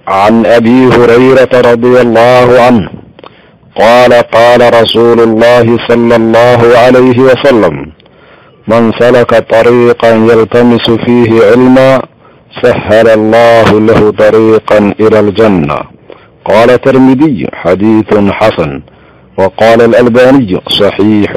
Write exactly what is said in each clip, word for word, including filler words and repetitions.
عن أبي هريرة رضي الله عنه قال قال رسول الله صلى الله عليه وسلم: من سلك طريقا يلتمس فيه علما سهل الله له طريقا إلى الجنة. قال الترمذي: حديث حسن. وقال الألباني: صحيح.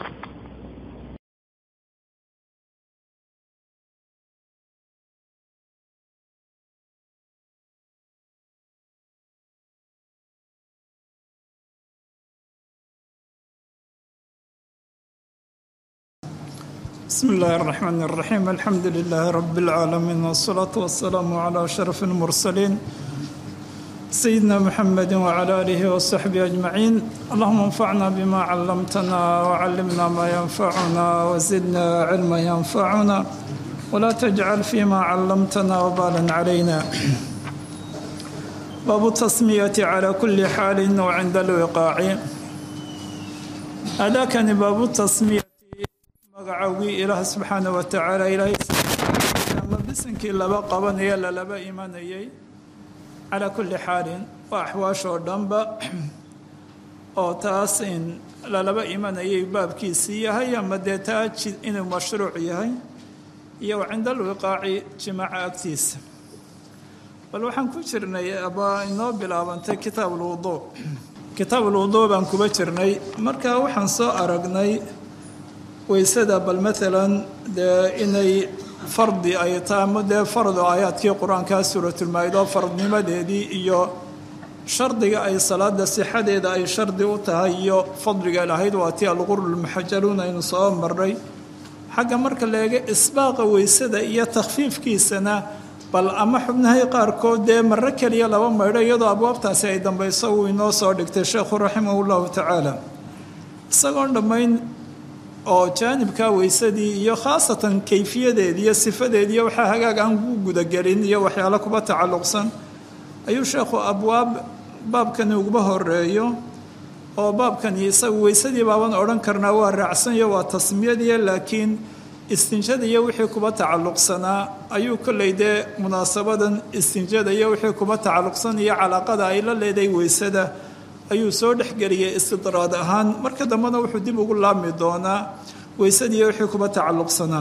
بسم الله الرحمن الرحيم. الحمد لله رب العالمين، والصلاة والسلام على أشرف المرسلين سيدنا محمد وعلى آله وصحبه أجمعين. اللهم انفعنا بما علمتنا وعلمنا ما ينفعنا وزدنا علما ينفعنا ولا تجعل فيما علمتنا وبالا علينا. باب التسمية على كل حال وعند الوقاع. هذا كان باب التسمية magacawgii ilaah subxaana wa tacaala ilaahay ama bisankii laba qabanaya lalaba imanayay calaa kulli xaalin waa axwaashoo dhanba oo taas in lalaba imanayay baabkiisii yahay ama dee taa inuu mashruuc yahay iyo cinda alwiqaaci jimaaca agtiisa. bal waxaan ku jirnay abaa inoo bilaabantay kitaab ulwuduu kitaab ulwuduu baan kuba jirnay. markaa waxaan soo aragnay waysada bal maalan dee inay fardi ay tahay ama dee fardo aayaadkii qur-aankaa suuratulmaa-ida fardnimadeedii iyo shardiga ay salaada sixadeeda ay shardi u tahay iyo fadliga lahayd waa tii algurulmuxajaluun aynu soo marnay. xagga marka leega isbaaqa waysada iyo takhfiifkiisana bal ama xubnahay qaarkood dee maro keliya laba maydho iyadoo abwaabtaasi ay dambayso uu inoo soo dhigtay sheekhu raximahu llahu tacaala isagoon dhammayn oo jaanibka weysadii iyo khaasatan kayfiyadeed iyo sifadeed iyo waxaa hagaag aan ku gudagelin iyo waxyaalo kuba tacalluqsan ayuu sheekhu abwaab baabkani uguba horeeyo oo baabkani isagu weysadii baaban odhan karnaa waa raacsanyo waa tasmiyadiya, laakiin istinjada iyo wixii kuba tacalluqsanaa ayuu kolley dee munaasabadan istinjada iyo wixii kuba tacalluqsan iyo calaaqada ay la leedahay weysada ayuu soo dhexgeliyay istidraad ahaan. marka dambena wuxuu dib ugu laabmi doonaa weysadii wixii kuba tacalluqsanaa.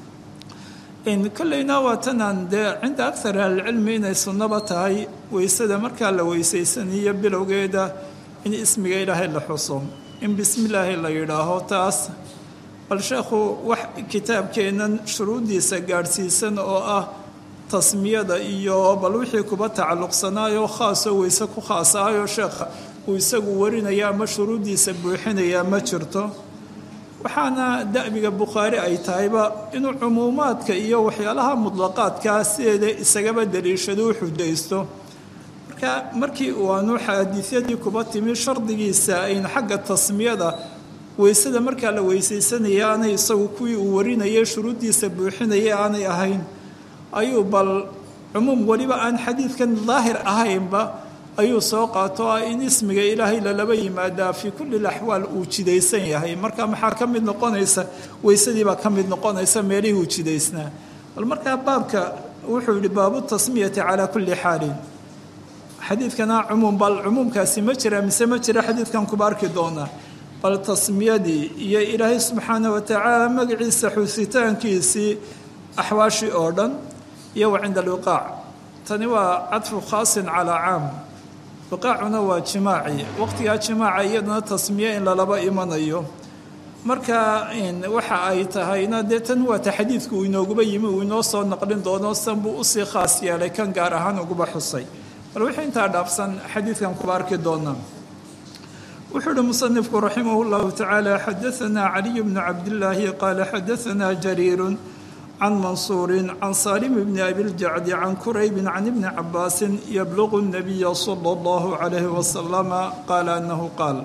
kolleyna waa tanaan dee cinda akar ahlicilmi inay sunnaba tahay weysada markaa la weysaysaniyo bilowgeeda in ismiga ilaahay la xuso, in bismi illaahi la yidhaaho taas. bal sheekhu wax kitaabkeennan shuruuddiisa gaadhsiisan oo ah tasmiyada iyo bal wixii kuba tacalluqsanaayo khaasoo weyse ku khaasahayo sheekha uu isagu warinaya ama shuruuddiisa buuxinaya ma jirto. waxaana da'biga bukhaari ay tahayba inuu cumuumaadka iyo waxyaalaha mutlaqaadkaa sideeda isagaba daliishado u xudaysto. marka markii uu aanu xaadiisyadii kuba timi shardigiisa ayn xagga tasmiyada weysada markaa la weysaysanaya aanay isagu kuwii uu warinayay shuruuddiisa buuxinaya aanay ahayn, ayuu bal cumuum weliba aan xadiidkan daahir ahaynba ayuu soo qaato ah in ismiga ilaahay lalaba yimaadaa fii kulli laxwaal uu jidaysan yahay. marka maxaa ka mid noqonaysa weysadiibaa ka mid noqonaysa meelihii uu jidaysnaa. bal markaa baabka wuxuu yihi baabu tasmiyati calaa kulli xaalin. xadiidkana cumuum bal cumuumkaasi ma jira mise ma jira xadiidkan kuba arki doonaa. bal tasmiyadii iyo ilaahay subxaana wa tacaala magaciisa xusitaankiisii axwaashii oo dhan iyo wa cinda alwiqaac. tani waa cadfu khaasin calaa caam. wiqaacuna waa jimaaci, waqtigaa jimaaca iyadana tasmiye in lalaba imanayo. marka waxa ay tahayna dee tan waata xadiidku uu inooguba yimi uu inoo soo naqlin doono san buu usii khaas yeelay kan gaar ahaan uguba xusay. bal wixii intaa dhaafsan xadiidkan kuba arki doonaa. wuxuu uhi musanifku raximah llahu tacaala xadaanaa caliy bnu cabdillaahi qaala xadaanaa jariirun can mansuurin can saalim bni abiljacdi can kuraybin can ibni cabaasin yabluqu nabiya sala allahu calayhi wasalama qaala annahu qaal.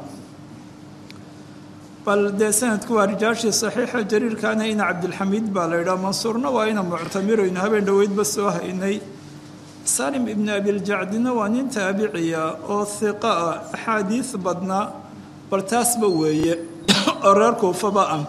bal dee sanadku waa rijaashii saxiixa. jariirkaana ina cabdilxamiid baa la yidhaha, mansuurna waa ina muctamiraynu habeen dhoweydba soo haynay. saalim ibni abiljacdina waa nin taabiciya oo hiqa ah, axaadiis badna bal taasba weeye oo reer kuufaba ah.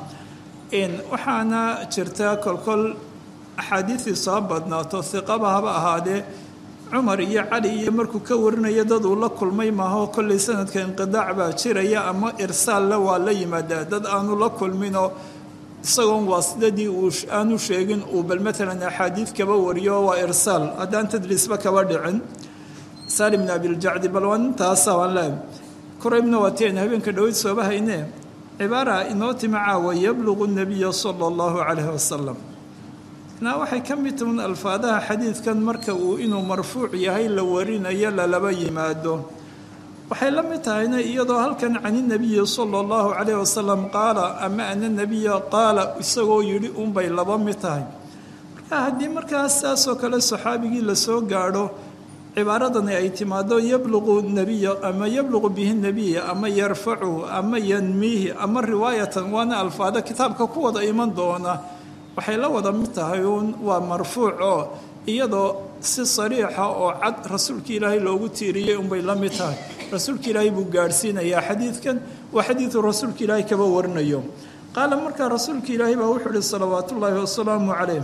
waxaana jirta kolkol axaadiisii soo badnaato hiqaba haba ahaadee cumar iyo cali iyo markuu ka warinayo dad uu la kulmay maaho kollay sanadka inqidaac baa jiraya ama irsaalle waa la yimaadaa dad aanu la kulminoo isagoon waasidadii uu aanu sheegin uu bal maalan axaadiid kaba wariyo waa irsaal haddaan tadliisba kaba dhicin salim bn abiljacdi bal waa nintaasa waan leehay koraybna waateen habeenka dhaweyd sooba hayne cibaara inoo timi caawa yablugu nabiya sala allahu calayhi wasalam naa waxay ka mid tahin alfaadaha xadiidkan marka uu inuu marfuuc yahay la warinayo lalaba yimaado waxay la mid tahayna iyadoo halkan cani nabiyi sala allahu calayh wasalam qaala ama ana nabiya qaala isagoo yidhi unbay laba mid tahay marka haddii markaas saasoo kale saxaabigii lasoo gaadho cibaaradani ay timaado yabluqu nabiya ama yabluqu bihi nabiya ama yarfacuhu ama yanmiihi ama riwaayatan waana alfaada kitaabka ku wada iman doona waxay la wada mid tahay uun waa marfuuc oo iyadoo si sariixa oo cad rasuulka ilaahay loogu tiiriyey unbay la mid tahay rasuulka ilaahay buu gaadhsiinayaa xadiidkan waa xadiidu rasuulka ilaahay kaba warinayo qaala markaa rasuulka ilaahay baa wuxuu ihi salawaatu ullaahi wasalaamu calayh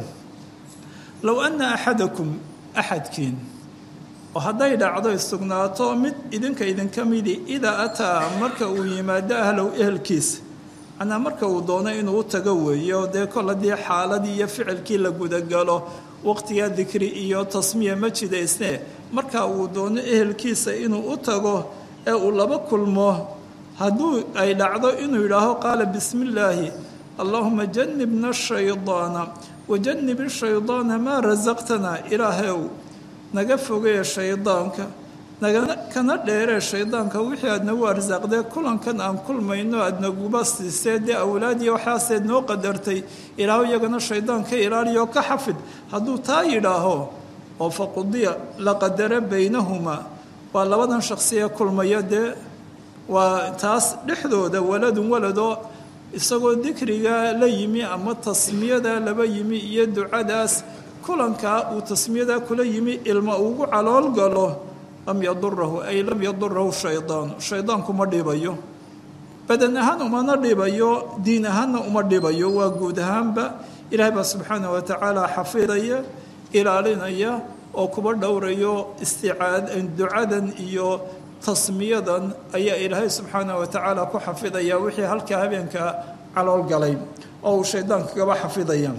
low anna axadakum axadkiin oo hadday dhacdo sugnaato mid idinka idinka midi idaa ataa marka uu yimaado ahlow ehelkiisa macnaa marka uu doono inuu u tago weeyo dee kol haddii xaaladii iyo ficilkii la gudagalo waqtigaa dikri iyo tasmiya ma jidaysne marka uu doono ehelkiisa inuu u tago ee uu laba kulmo hadduu ay dhacdo inuu yidhaaho qaala bismi illaahi allaahuma janibna shaydaana wajanib ishaydaana maa rasaqtanaa ilaahayow naga fogeeye shaydaanka nagana kana dheeree shaydaanka wixii aad nagu arsaaqdee kulankan aan kulmayno aad naguba siisee dee awlaadiya waxaaseed noo qadartay ilaahu iyagana shaydaan ka ilaaliyo ka xafid hadduu taa yidhaaho oo faqudiya la qadaro baynahumaa waa labadan shakhsiya kulmaya dee waa taas dhexdooda waladun waladoo isagoo dikriga la yimi ama tasmiyada laba yimi iyo ducadaas kulankaa uu tasmiyadaa kula yimi ilma ugu calool galo lam yadurahu ay lam yadurahu shaydaanu shaydaanku ma dhibayo badan ahaan umana dhibayo diin ahaanna uma dhibayo waa guud ahaanba ilaahay baa subxaanah wa tacaala xafidaya ilaalinaya oo kuba dhowrayo isticaad ducadan iyo tasmiyadan ayaa ilaahay subxaanah wa tacaala ku xafidaya wixii halkaa habeenka calool galay oo uu shaydaanka kaba xafidaya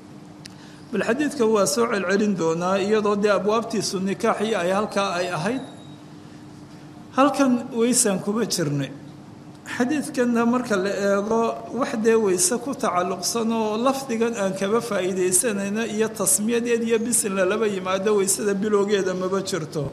bal xadiidka waa soo celcelin doonaa iyadoo dee abwaabtiisu nikaaxii ay halkaa ay ahayd halkan weysaan kuma jirnay xadiidkanna marka la eego wax dee weyse ku tacalluqsan oo lafdigan aan kaba faa'iidaysanayna iyo tasmiyadeed iyo bisinla laba yimaado weysada bilowgeeda maba jirto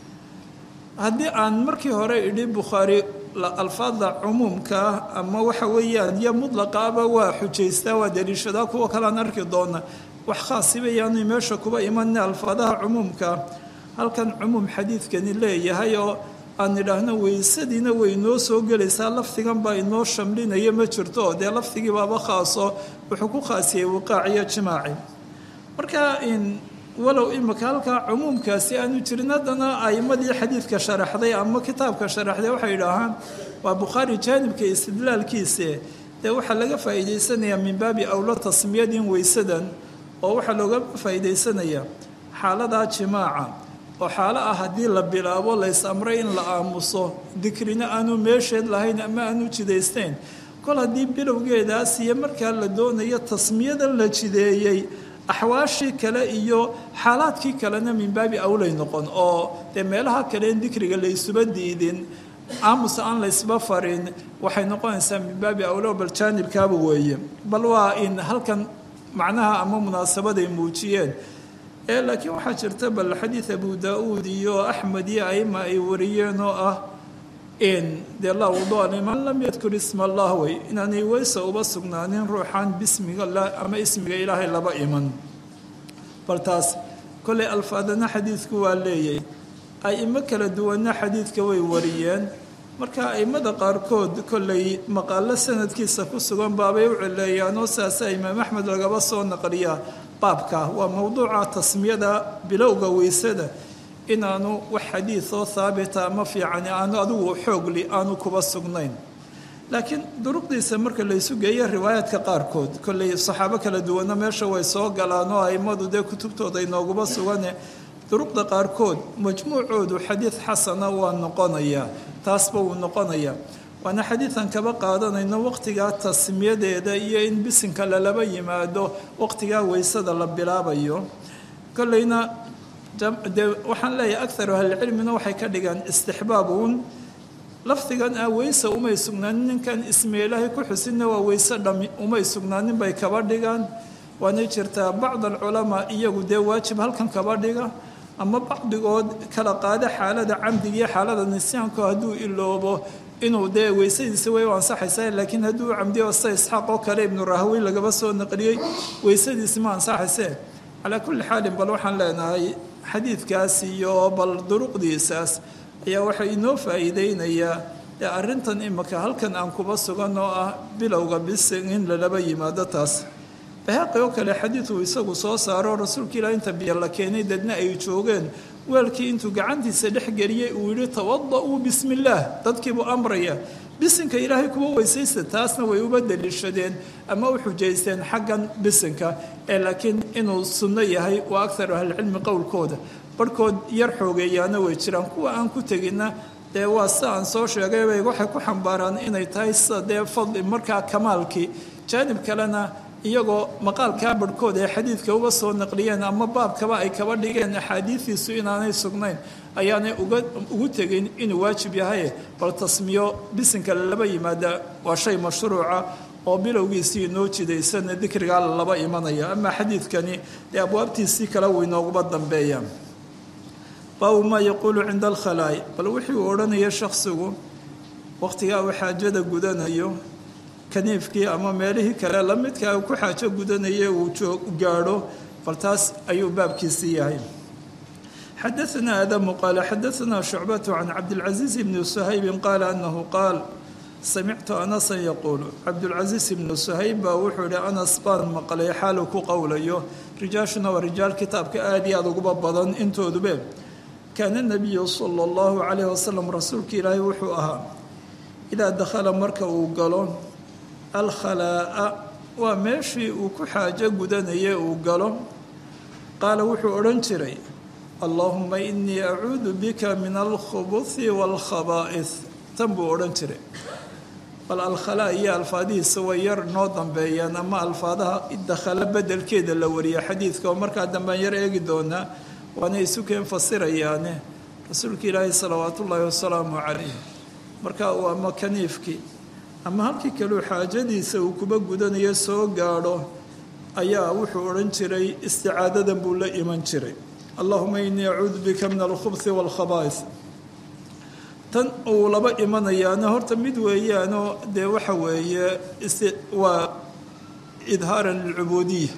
haddii aan markii hore idhi bukhaari alfaadda cumuumka ama waxa weeyaan iyo mutlaqaaba waa xujaystaa waa daliishadaa kuwa kalean arki doona wax khaasiba yaanu meesha kuba imanna alfaadaha cumuumka halkan cumuum xadiidkani leeyahay oo aan idhaahno weysadiina way noo soo gelaysaa lafdigan baa inoo shamlinaya ma jirto dee lafdigii baaba khaaso wuxuu ku khaasiyey wiqaaciyo jimaaci marka in walow imika halkaa cumuumkaasi aanu jirin haddana a'imadii xadiidka sharaxday ama kitaabka sharaxday waxay idhaahaan waa bukhaari jaanibka istidlaalkiise dee waxaa laga faa'iidaysanayaa min baabi awlo tasmiyadin weysadan oo waxaa looga faa'iidaysanayaa xaaladaa jimaaca oo xaalo ah haddii la bilaabo lays amray in la aamuso dikrina aanu meesheed lahayn ama aanu jidaysteyn kol haddii bilowgeedaas iyo markaa la doonayo tasmiyadan la jideeyey axwaashii kale iyo xaalaadkii kalena min baabi awlay noqon oo dee meelaha kale in dikriga laysuba diidin aamus aan laysba farin waxay noqonaysaa min baabi awlo bal jaanibkaaba weeye bal waa in halkan macnaha ama munaasabaday muujiyeen ee laakiin waxaa jirta bal xadiid abu daa-uud iyo axmed iyo aima ay wariyeen oo ah in dee laa wuduua liman lam yadkur isma allah wey inaanay weysa uba sugnaanin ruuxaan bismiga ama ismiga ilaahay laba iman bal taas kolley alfaadana xadiidku waa leeyay aimo kala duwanna xadiidka way wariyeen marka aimada qaarkood kolley maqaalo sanadkiisa ku sugan baabay u celeeyaan oo saasa imaam axmed lagaba soo naqliyaa baabka waa mowduuca tasmiyada bilowga weysada inaanu wax xadiidoo haabita ama fiicani aanu adigu xoogli aanu kuba sugnayn laakiin duruqdiisa marka laysu geeyo riwaayaadka qaarkood kolley saxaabo kala duwanna meesha way soo galaan oo aimadu dee kutubtooda inooguba sugane duruqda qaarkood majmuucoodu xadiid xasana waa noqonayaa taasba wuu noqonayaa waana xadiidan kaba qaadanayno waqtigaa tasmiyadeeda iyo in bisinka lalaba yimaado waqtigaa weysada la bilaabayo kolleyna dee waxaan leeyahay akaru ahlicilmina waxay ka dhigaan istixbaabuun lafdigan ah weyse umay sugnaanin ninkan ismi ilaahay ku xusinna waa weyse dhami umay sugnaanin bay kaba dhigaan waanay jirtaa bacd alculamaa iyagu dee waajib halkan kaba dhiga ama bacdigood kala qaada xaalada camdiga iyo xaalada nisyaanku hadduu iloobo inuu dee weysadiisa way u ansaxaysaa laakiin hadduu camdiyo sida isxaaq oo kale ibnu rahawey lagaba soo naqliyey weysadiisi ma ansaxaysee calaa kulli xaalin bal waxaan leenahay xadiidkaas iyo bal duruqdiisaas ayaa waxay inoo faa'iideynayaa ee arrintan imika halkan aan kuba sugan oo ah bilowga bisin in lalaba yimaado taas bahaaqi oo kale xadiiduu isagu soo saaro rasuulka ilaah inta biyo la keenay dadna ay joogeen weelkii intuu gacantiisa dhex geliyey uu yidhi tawada-uu bismi illaah dadkiibuu amraya bisinka ilaahay kuwa weysaysta taasna way uba daliishadeen ama u xujaysteen xaggan bisinka ee laakiin inuu sunno yahay waa akaru ahlicilmi qowlkooda barhkood yar xoogeeyaana way jiraan kuwa aan ku teginna dee waa sida aan soo sheegay bay waxay ku xambaaraan inay tahay sida dee fadli markaa kamaalkii jaanib kalena iyagoo maqaalkaa barhkood ee xadiidka uga soo naqliyeen ama baabkaba ay kaba dhigeen axaadiidiisu inaanay sugnayn ayaanay ugu tegin inuu waajib yahay bal tasmiyo bisinka lalaba yimaada waa shay mashruuca oo bilowgiisii inoo jidaysana dikrigaa lalaba imanaya ama xadiidkani dee abwaabtiisii kale way nooguba dambeeyaan baabu maa yaquulu cinda alkhalaa'i bal wixii uu odhanaya shakhsigu waqtigaa uu xaajada gudanayo kaniifkii ama meelihii kale la midkaa ku xaajo gudanaya uu gaadho bal taas ayuu baabkiisii yahay xadaanaa adamu qaala xadaanaa shucbatu can cabdilcasiis ibni suhaybin qaala anahu qaal samictu anasan yaquulu cabdulcasiis ibnu suhayb baa wuxuu yihi anas baan maqlay xaalu ku qowlayo rijaashuna waa rijaal kitaabka aada iyo aada uguba badan intoodube kaana nabiyu sala allahu calayhi wasalam rasuulka ilaahay wuxuu ahaa idaa dakhala marka uu galo alkhalaa'a waa meeshii uu ku xaajo gudanayay uu galo qaala wuxuu odhan jiray allaahuma inii acuudu bika min alkhubuthi waalkhabaa'is tan buu odhan jiray bal alkhalaa iyo alfaadihiisa way yar noo dambeeyaan ama alfaadaha dakhalo bedelkeeda la wariya xadiidka oo markaa dambean yar eegi doonaa waana isukeen fasirayaane rasuulka ilaahi salawaatu ullaahi wasalaamu calayh markaa uu ama kaniifkii ama halkii kaleu xaajadiisa uu kuba gudanayo soo gaadho ayaa wuxuu odhan jiray isticaadadan buu la iman jiray allahuma inii acuudu bika min alkhubhi waalkhabaa'is tan uu laba imanayaana horta mid weeyaanoo dee waxa weeye waa idhaaran lilcubuudiya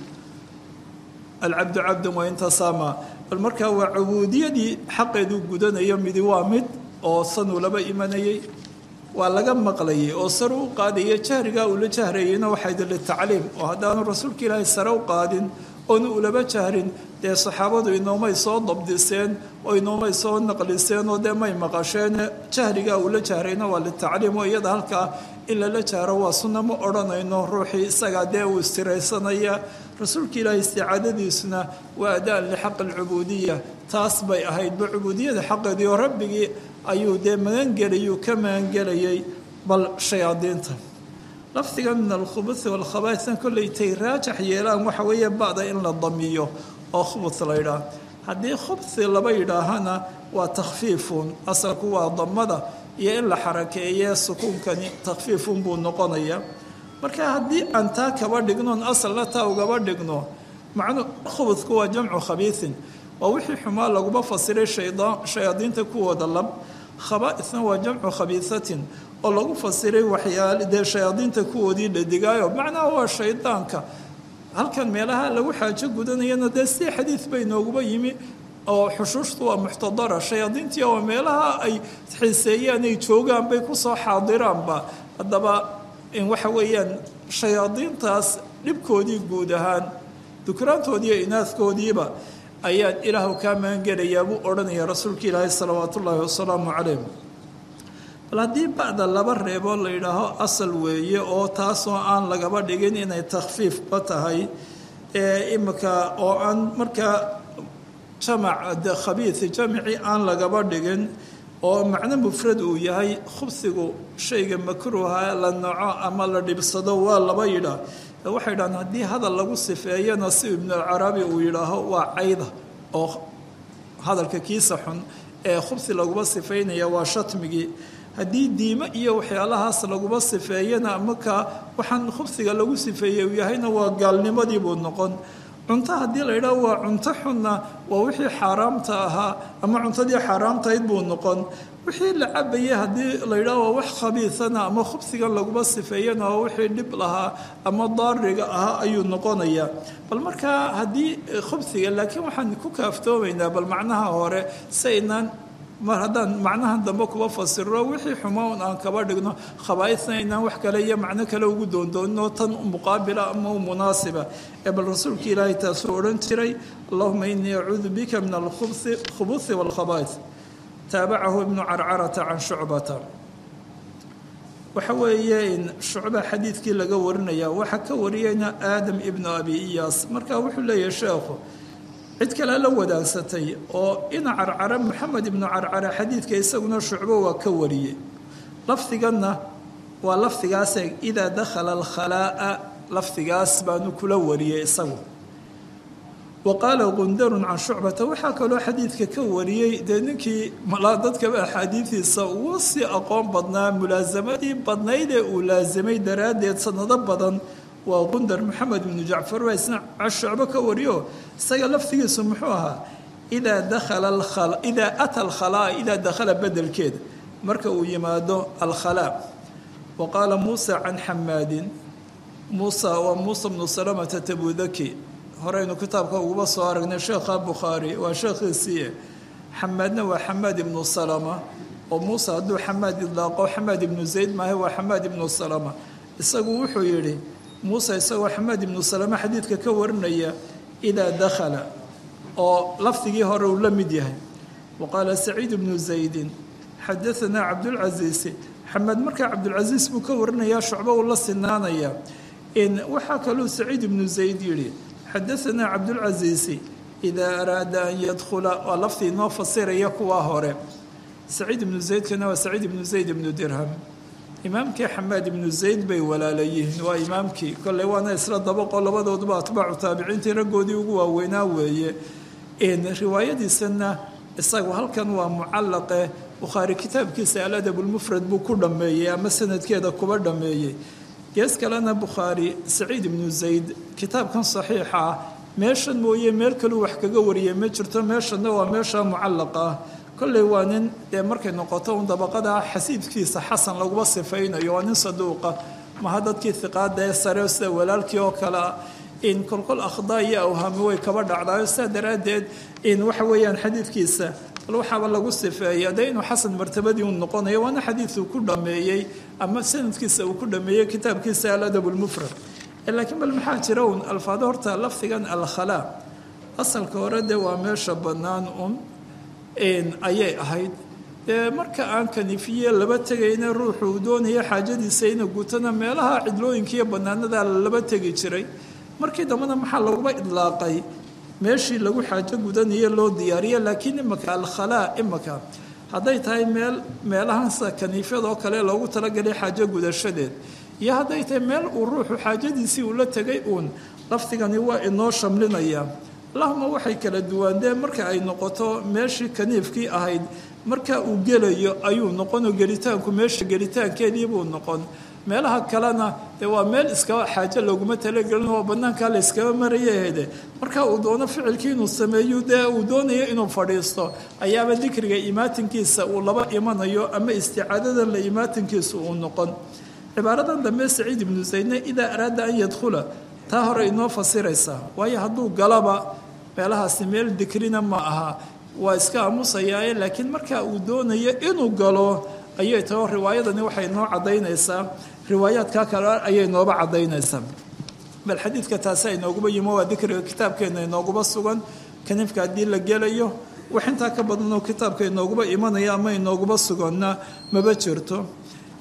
alcabdu cabdan wa intasaama bal markaa waa cubuudiyadii xaqeeduu gudanayo midi waa mid oo sanuu laba imanayay waa laga maqlayay oo sare u qaadaya jahrigaa uu la jahrayeyna waxayd litacliim oo haddaanu rasuulka ilaahay sare u qaadin oona ulaba jahrin dee saxaabadu inoomay soo dabdiseen oo inoomay soo naqliseen oo dee may maqasheen jahrigaa uu la jahrayna waa litacliim oo iyada halkaa in lala jahro waa sunna ma odhanayno ruuxii isagaa dee uu istiraysanaya rasuulka ilaahay isticaadadiisuna waa adaan lixaqi alcubuudiya taas bay ahaydba cubuudiyada xaqeedii oo rabbigii ayuu dee magangelayuu ka magangelayay bal shayaadiinta lafdiga min alkhubuthi waalkhabaaistan kollay tay raajax yeelaan waxa weeye ba'da in la damiyo oo khubuth la yidhaah haddii khubthi laba yidhaahana waa takhfiifun asalku waa damada iyo in la xarakeeye sukuunkani takhfiifun buu noqonayaa marka haddii aan taa kaba dhignoon asalna taa ugaba dhigno macnu khubudku waa jamcu khabiisin waa wixii xumaa laguma fasiray shayaadiinta kuwooda lab khabaaisna waa jamcu khabiisatin oo lagu fasiray waxyaale dee shayaadiinta kuwoodii dhadigaayo macnaha waa shaydaanka halkan meelaha lagu xaajo gudanayana dee si xadiid bay nooguba yimi oo xushuushtu waa muxtadara shayaadiintii oo meelaha ay xiiseeyaan ay joogaan bay kusoo xaadiraanba haddaba in waxa weeyaan shayaadiintaas dhibkoodii guud ahaan dukraantoodii iyo inaadkoodiiba ayaan ilaahu kaa magangelayaa buu odhanaya rasuulka ilaahi salawaatu ullaahi wasalaamu calayh bal haddii bacda laba reeboo la yidhaaho asal weeye oo taasoo aan lagaba dhigin inay takhfiifba tahay ee imika oo aan markaa jamac de khabiis jamci aan lagaba dhigin oo macno mufrad uu yahay khubsigu shayga makruuha la naco ama la dhibsado waa laba yidhaa waxay dhahaan haddii hadal lagu sifeeyana si ibnu alcarabi uu yidhaaho waa cayda oo hadalka kiisa xun ee khubsi laguba sifeynaya waa shatmigii haddii diimo iyo waxyaalahaas laguba sifeeyana marka waxaan khubsiga lagu sifeeyey uu yahayna waa gaalnimadii buu noqon cunto haddii la yidhaho waa cunto xunna waa wixii xaaraamta ahaa ama cuntadii xaaraamtahayd buu noqon wixii la cabayay haddii la yidhaho waa wax khabiisana ama khubsigan laguba sifeeyana waa wixii dhib lahaa ama daariga ahaa ayuu noqonayaa bal markaa haddii khubsiga laakiin waxaan ku kaaftoomaynaa bal macnaha hore si aynaan mar haddaan macnahan dambe kuba fasiro wixii xumaan aan kaba dhigno khabaaisna inaan wax kale iyo macno kale ugu doondooninoo tan muqaabila ama munaasiba ee bal rasuulka ilaahay taasuu odhan jiray allahuma inii acuudu bika min alkhubsi khubusi walkhabaais taabacahu ibnu carcarata can shucbata waxa weeye in shucba xadiidkii laga warinaya waxaa ka wariyayna aadam ibnu abi iyaas markaa wuxuu leeyahay sheekhu cid kale la wadaagsatay oo ina carcara maxamed ibnu carcara xadiidka isaguna shucbo waa ka wariyey lafdiganna waa lafdigaas idaa dakhala alkhalaa'a lafdigaas baanu kula wariyey isagu wa qaala gundarun can shucbata waxaa kaloo xadiidka ka wariyey dee ninkii dadkaba axaadiidiisa ugu sii aqoon badnaa mulaasamadii badnaydee uu laasamay daraaddeed sanado badan waa gundar maxamed ibnu jacfar waa isna shucbo ka wariyo isaga laftigiisu muxuu ahaa idaa dakhala idaa ata alkhalaa idaa dakhala bedelkeeda marka uu yimaado alkhalaa wa qaala muusa can xamaadin muusa waa muusa bnu salamata tabudaki horeynu kitaabka uguba soo aragnay sheekha bukhaari waa sheekhiisii xamaadna waa xamaad ibnu salama oo muusa hadduu xamaad idlaaqo xamaad ibnu zayd maahe waa xamaad ibnu salama isagu wuxuu yidhi muuse isagoo xamaad ibnu salama xadiidka ka warinaya idaa dakhala oo lafdigii hore uu la mid yahay wa qaala saciid ibnu zaydin xadaanaa cabdulcasiisi xamaad markaa cabdulcasiis buu ka warinayaa shucbo uu la sinaanaya waxaa kaluu saciid ibnu zayd yidhi xadaanaa cabdulcasiisi idaa araada an yadkhula waa laftii inoo fasiraya kuwaa hore saciid ibnu zaydkana waa saciid ibnu zayd ibnu dirham imaamkii xamaad ibnu zayd bay walaalayihiin waa imaamkii kolley waana isla dabaqo labadooduba atbaacu taabiciintii raggoodii ugu waaweynaa weeye riwaayadiisana isagu halkan waa mucallaqe bukhaari kitaabkiisa aladabulmufrad buu ku dhammeeyey ama sanadkeeda kuba dhammeeyey gees kalena bukhaari saciid ibnu zayd kitaabkan saxiixa ah meeshan mooye meel kaluu wax kaga wariyay ma jirto meeshanna waa meesha mucallaqa ah kolley waa nin dee markay noqoto un dabaqada xasiidkiisa xasan laguma sifaynayo waa nin saduuqa maha dadkii hiqaada ee sare sida walaalkii oo kale in kolkol akhdaa iyo awhaami way kaba dhacdaayo sidaa daraaddeed in waxa weeyaan xadiidkiisa bal waxaaba lagu sifeeyay dee inuu xasan martabadii uu noqonayo waana xadiiduu ku dhameeyey ama sanadkiisa uu ku dhameeyey kitaabkiisa aladabulmufrad laakiin bal maxaa jira un alfaado horta lafdigan alkhalaa asalka hore dee waa meesha bannaan un ayay ahayd dee marka aan kanifiye laba tegayna ruuxuu doonaya xaajadiisa ina gutana meelaha cidlooyinkiiyo bannaanada laba tegi jiray markii dambena maxaa laguma idlaaqay meeshii lagu xaajo gudanayo loo diyaariya laakiin imaka alkhalaa imaka hadday tahay meel meelahansa kaniifyadoo kale loogu talagalay xaajo gudashadeed iyo hadday tahay meel uu ruuxu xaajadiisii ula tegay uun lafdigani waa inoo shamlinaya allahuma waxay kala duwaan dee marka ay noqoto meeshii kaniifkii ahayd marka uu gelayo ayuu noqonoo gelitaanku meesha gelitaankeedii buu noqon meelaha kalena dee waa meel iskaba xaajo looguma talagelin oo bannaankaa la iskaba marayahede marka uu doono ficilkii inuu sameeyo dee uu doonayo inuu fadhiisto ayaaba dikriga imaatinkiisa uu laba imanayo ama isticaadadan la imaatinkiisa uu noqon cibaaradan dambe saciid ibnu zaydna idaa araada an yadkhula taa hore inoo fasiraysaa waayo hadduu galaba meelahaasi meel dikrina ma aha waa iska aamusayaaye laakiin marka uu doonayo inuu galo ayay taho riwaayadani waxay noo caddaynaysaa riwaayaadkaa kale ayay nooba caddaynaysaa bal xadiidka taasi aynooguba yimo waa dikriga kitaabkeenna inooguba sugan kaniifka haddii la gelayo wax intaa ka badanoo kitaabka inooguba imanaya ama inooguba suganna maba jirto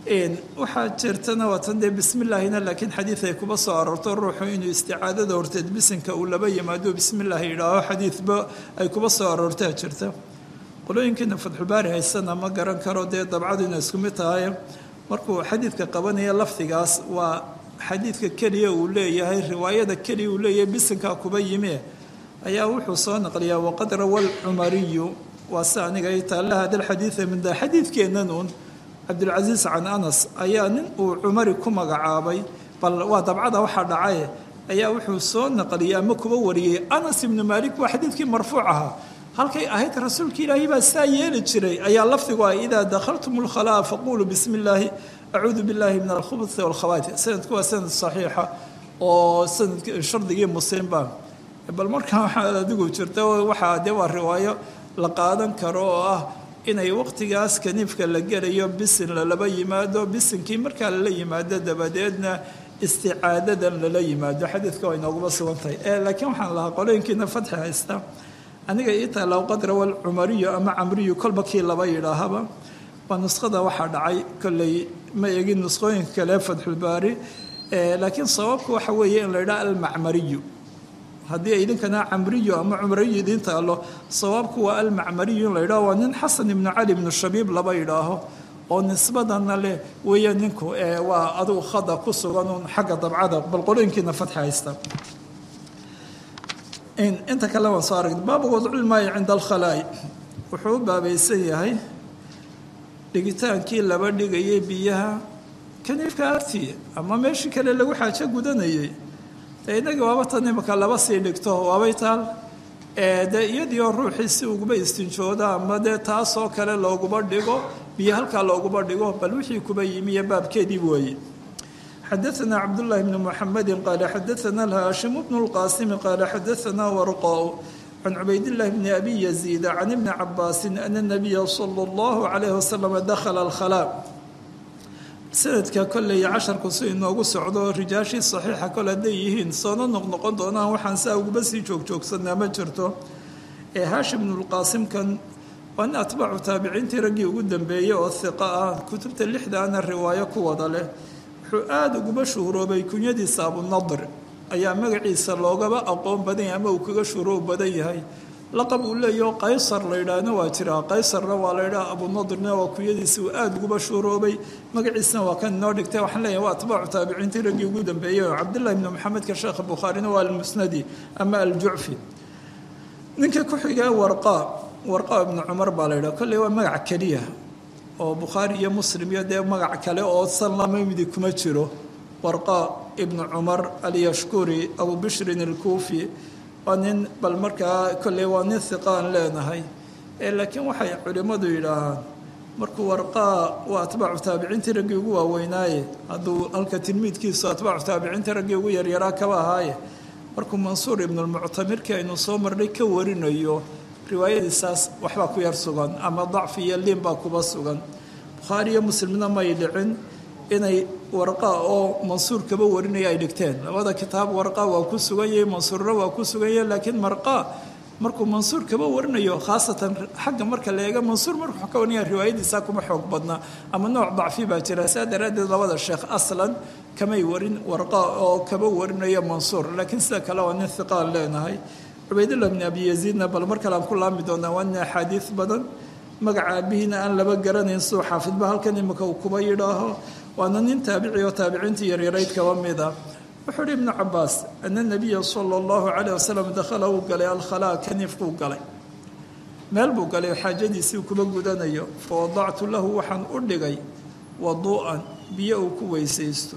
waxaa jirtana waatan dee bismi illaahina laakiin xadiid ay kuba soo aroorto ruuxu inuu isticaadada horteed bisinka uu laba yimaado bismi illaahi yidhaaho xadiidba ay kuba soo aroortaa jirta qolooyinkiina fatxulbaari haysana ma garan karo dee dabcadu ina isku mid tahay markuu xadiidka qabanaya lafdigaas waa xadiidka keliya uu leeyahay riwaayada keliya uu leeyahay bisinkaa kuba yimi ayaa wuxuu soo naqliyaa waqad rawa alcumariyu waa si aniga i taalla hada alxadiida min da xadiidkeennan uun cabdilcasiis can anas ayaa nin uu cumari ku magacaabay bal waa dabcada waxaa dhacay ayaa wuxuu soo naqliyey ama kuba wariyey anas ibnu maalik waa xadiidkii marfuuc ahaa halkay ahayd rasuulka ilaahay baa saa yeeli jiray ayaa lafdigu ah idaa dakhaltum lkhalaa faquluu bismi illaahi acuudu billahi min alkhubuthi walkhabaati sanadku waa sanad saxiixa oo sanad shardigii muslimba bal markaa waxaa adigu jirta waxaa dee waa riwaayo la qaadan karo oo ah inay waqtigaas kaniifka la gelayo bisin lalaba yimaado bisinkii markaa lala yimaado dabadeedna isticaadadan lala yimaado xadiidka waa inooguba sugan tahay laakiin waxaan lahaa qolooyinkiina fatxi haysta aniga ii taala qad rawa alcumariyu ama camriyu kolba kii laba yidhaahaba waa nuskhada waxaa dhacay kolley ma egin nuskhooyinka kale fatxulbaari laakiin sababku waxa weeye in la yidhaha almacmariyu haddii ay idinkana camriyu ama cumariyu idiin taalo sawaabku waa almacmariyu in la yidhaho waa nin xasan ibnu cali ibnu shabiib laba yidhaaho oo nisbadana leh weeya ninku waa adugu khada ku sugan uun xagga dabcada bal qolooyinkiina fatxa haysta inta kale waan soo aragna baabu wadculmaayi cinda alkhalaa'i wuxuu u baabaysan yahay dhigitaankii laba dhigayay biyaha kaniifka agtii ama meeshii kale lagu xaajo gudanayay dee innaga waaba tan imaka laba sii dhigto waabay taal dee iyadii oo ruuxii si uguba istinjooda ama dee taasoo kale looguba dhigo biyo halkaa looguba dhigo bal wixii kuba yimiyo baabkeedii weeye xadaثna cabdالlahi bn mحamedi qaala xadaثna haashim bn اlqaasimi qaala xadaثna warqaa can cubaydillahi bni abi yaziid can ibni cabaasi ana الnabiya salى اllahu عalayh wasalam dakhala اlkhalaa sanadka kolley casharku si inoogu socdo rijaashii saxiixa kole hadday yihiin soona noqnoqon doonaan waxaan saa uguba sii joogjoogsanaa ma jirto ee haashim bn اlqaasimkan waa nin atbaacu taabiciintii raggii ugu dambeeyey oo hiqa ah kutubta lixdaana riwaayo ku wada leh wuxuu aada uguba shuhuroobay kunyadiisa abunadr ayaa magaciisa loogaba aqoon badan yahay ama uu kaga shuhroob badan yahay laqab uu leeyaho qaysar la yidhaahna waa jiraa qaysarna waa la yidhaha abunadrna waa kunyadiisa uu aada uguba shuhuroobay magaciisana waa kan inoo dhigtay waxaan leeyahay waa atbaacu taabiciintii raggii ugu dambeeyey oo cabdillahi bni maxamedka sheekha bukhaarina waa almusnadi ama aljucfi ninka ku xigaa warqaa warqaa ibnu cumar baa la yidhaha kolley waa magac keliya oo bukhaari iyo muslim iyo dee magac kale oo sanlamamidi kuma jiro warqa ibnu cumar alyashkuri abu bishrin alkuufi waa nin bal markaa kolley waa nin hiqaan leenahay laakiin waxay culimmadu yidhaahaan markuu warqaa waa atbaacu taabiciintii raggii ugu waaweynaaye hadduu halka tilmiidkiisu atbaacu taabiciintii raggii ugu yaryaraa kaba ahaaye markuu mansuur ibnulmuctamirkii aynu soo marnay ka warinayo riwaayadiisaas waxbaa ku yar sugan ama dacfi iyo liin baa kuba sugan bukhaari iyo muslimna may dhicin inay warqa oo mansuur kaba warinaya ay dhigteen labada kitaab warqa waa ku sugan yahay mansuurna waa ku sugan yahay laakiin marqa markuu mansuur kaba warinayo khaasatan xagga marka la eega mansuur markuu ka warinaya riwaayadiisa kuma xoog badna ama nooc dacfi baa jira saa daraaddeed labada sheekh aslan kamay warin warqa oo kaba warinaya mansuur laakiin sida kale waa nin hiqaan leenahay cubaydullah bni abi yaziidna bal mar kale aan ku laami doonaa waa nin axaadiis badan magaca aabihiina aan laba garanayn suu xaafidba halkan imika uu kuba yidhaaho waana nin taabici oo taabiciintii yaryarayd kaba mid ah wuxuu uhi ibnu cabaas ana nabiya sala allahu calayh wasalam dakhala uu galay alkhalaa kaniifkuu galay meel buu galay xaajadiisii kuba gudanayo fa wadactu lahu waxaan u dhigay waduu'an biyo uu ku weysaysto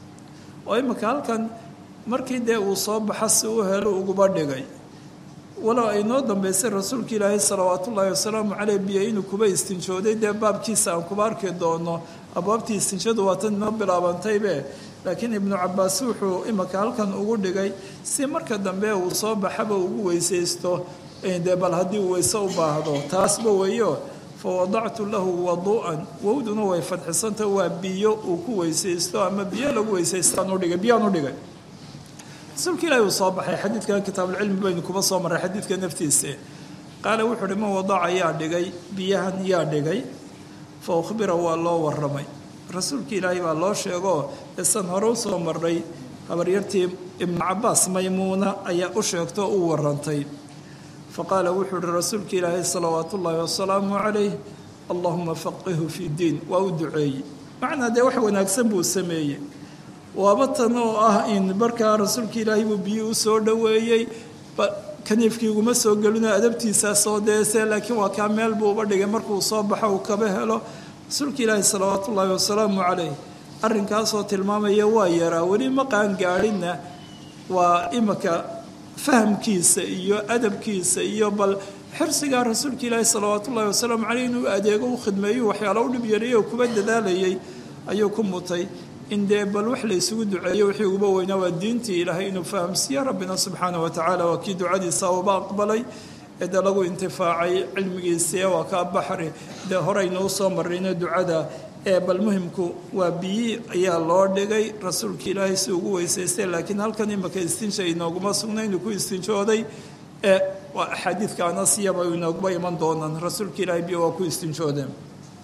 oo imika halkan markii dee uu soo baxa si u helo uguba dhigay walow ay noo dambaysay rasuulka ilaahay salawaatu ullaahi wasalaamu caleyh biyo inuu kuba istinjooday dee baabkiisa aan kuba arki doono abwaabtii istinjadu waa tan inoo bilaabantaybe laakiin ibnu cabaas wuxuu imika halkan ugu dhigay si marka dambe uu soo baxaba ugu weysaysto dee bal haddii uu weyse u baahdo taasba weeyo fa wadactu lahu waduu'an wowduna way fadxisanta waa biyo uu ku weysaysto ama biyo lagu weysaystaan udhigay biyaan u dhigay rasuulka ilaahi uu soo baxay xadiidkan kitaabuulcilmi baynu kuba soo marray xadiidka naftiisa qaala wuxuu uhi man wadaca yaa dhigay biyahan yaa dhigay fa ukhbira waa loo warramay rasuulka ilaahay baa loo sheego isan hore u soo marnay habaryartii ibnu cabaas maymuuna ayaa u sheegto u warantay faqaala wuxuu uhi rasuulka ilaahay salawaatu ullaahi wasalaamu calayh allahuma faqihu fi diin waa u duceeyey macnaa dee wax wanaagsan buu sameeyey waaba tan oo ah in markaa rasuulka ilaahay buu biyo u soo dhoweeyey kaniifkiiguma soo gelino adabtiisaa soo deese laakiin waa kaa meel buu uba dhigay markuu soo baxo uu kaba helo rasuulka ilaahi salawaatu ullaahi wasalaamu calayh arrinkaasoo tilmaamaya waa yaraa weli ma qaangaadhinna waa imaka fahamkiisa iyo adabkiisa iyo bal xirsigaa rasuulka ilaahi salawaatu ullaahi wasalaamu caleyh inuu adeego u khidmeeyo waxyaalo u dhib yareeyey oo kuba dadaalayay ayuu ku mutay in dee bal wax la isugu duceeyo wixii uguba weynaa waa diintii ilaahay inuu fahamsiiye rabbina subxaanah watacaala waa kii ducadiisa uba aqbalay ee dee lagu intifaacay cilmigiisii waa kaa baxri dee horeynuu soo marrayna ducada ee bal muhimku waa biyi ayaa loo dhigay rasuulka ilaahay si ugu weysaystay laakiin halkan imaka istinja inooguma sugna inuu ku istinjooday ee waa axaadiidka anasiyaba inooguma iman doonaan rasuulka ilaahay biyo waa ku istinjoodeen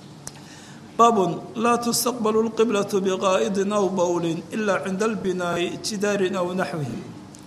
baabun laa tustaqbalu lqiblatu biqaa'idin aw bowlin ilaa cinda albinaa'i jidaarin aw naxwihi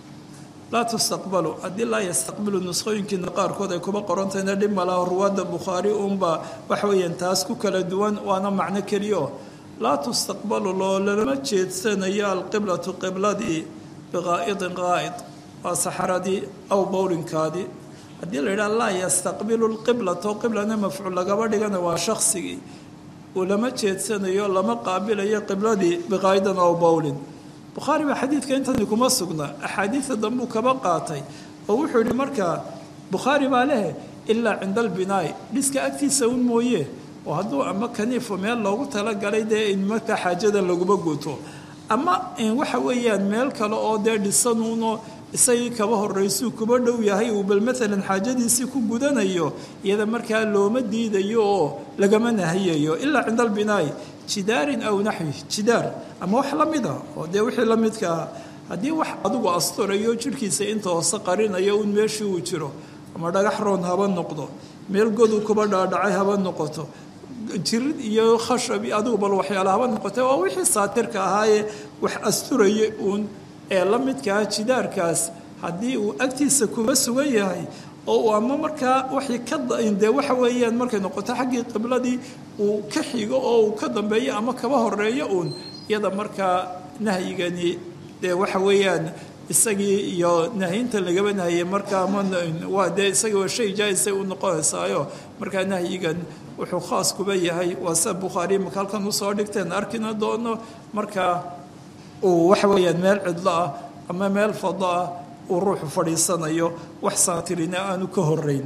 laa tustaqbalu haddii laa yastaqbilu nuskhooyinkiina qaarkood ay kuba qorantayna dhib malaha ruwaadda bukhaari uunbaa waxa weeyaan taas ku kala duwan waana macno keliyo laa tustaqbalu loo lalama jeedsanayo alqiblatu qibladii biqaa'idin qaa'id waa saxaradii aw bowlinkaadii haddii la yidhaha laa yastaqbilu lqiblata oo qiblana mafcuul lagaba dhigana waa shaksigii uu lama jeedsanayo lama qaabilayo qibladii biqaa'idan aw bowlin bukhaari baa xadiidka intani kuma sugna axaadiida dambuu kaba qaatay oo wuxuu yihi markaa bukhaari baa leh ilaa cinda albinaa'i dhiska agtiisa un mooye oo hadduu ama kaniifo meel loogu talagalay dee in markaa xaajadan laguma guto ama waxa weeyaan meel kale oo dee dhisanuuno isagii kaba horeysuu kuba dhow yahay uu bal maalan xaajadiisii ku gudanayo iyada markaa looma diidayo oo lagama nahiyayo ilaa cinda albinaa'i jidaarin aw naxwi jidaar ama wax la mid ah oo dee wixii la midka ah haddii wax adigu asturayo jirhkiisa inta hoose qarinayo un meeshii uu jiro ama dhagax roon haba noqdo meel goduu kuba dhaadhacay haba noqoto jirid iyo khashab adigu bal waxyaala haba noqote waa wixii saatirka ahaayee wax asturaya uun ee la midkaa jidaarkaas haddii uu agtiisa kuba sugan yahay oo uu ama markaa waxay ka dee waxa weeyaan markay noqoto xaggii qibladii uu ka xigo oo uu ka dambeeyo ama kaba horeeyo uun iyada markaa nahyigani dee waxa weeyaan isagii iyo nahyinta lagaba nahiyey markaa ma waa dee isagii waa shay jaa-isay u noqonaysaayo markaa nahyigan wuxuu khaas kuba yahay waa sa bukhaari maka halkan usoo dhigteen arkina doono markaa uu waxa weeyaan meel cidlo ah ama meel fado ah uu ruuxu fadhiisanayo wax saatirina aanu ka horeyn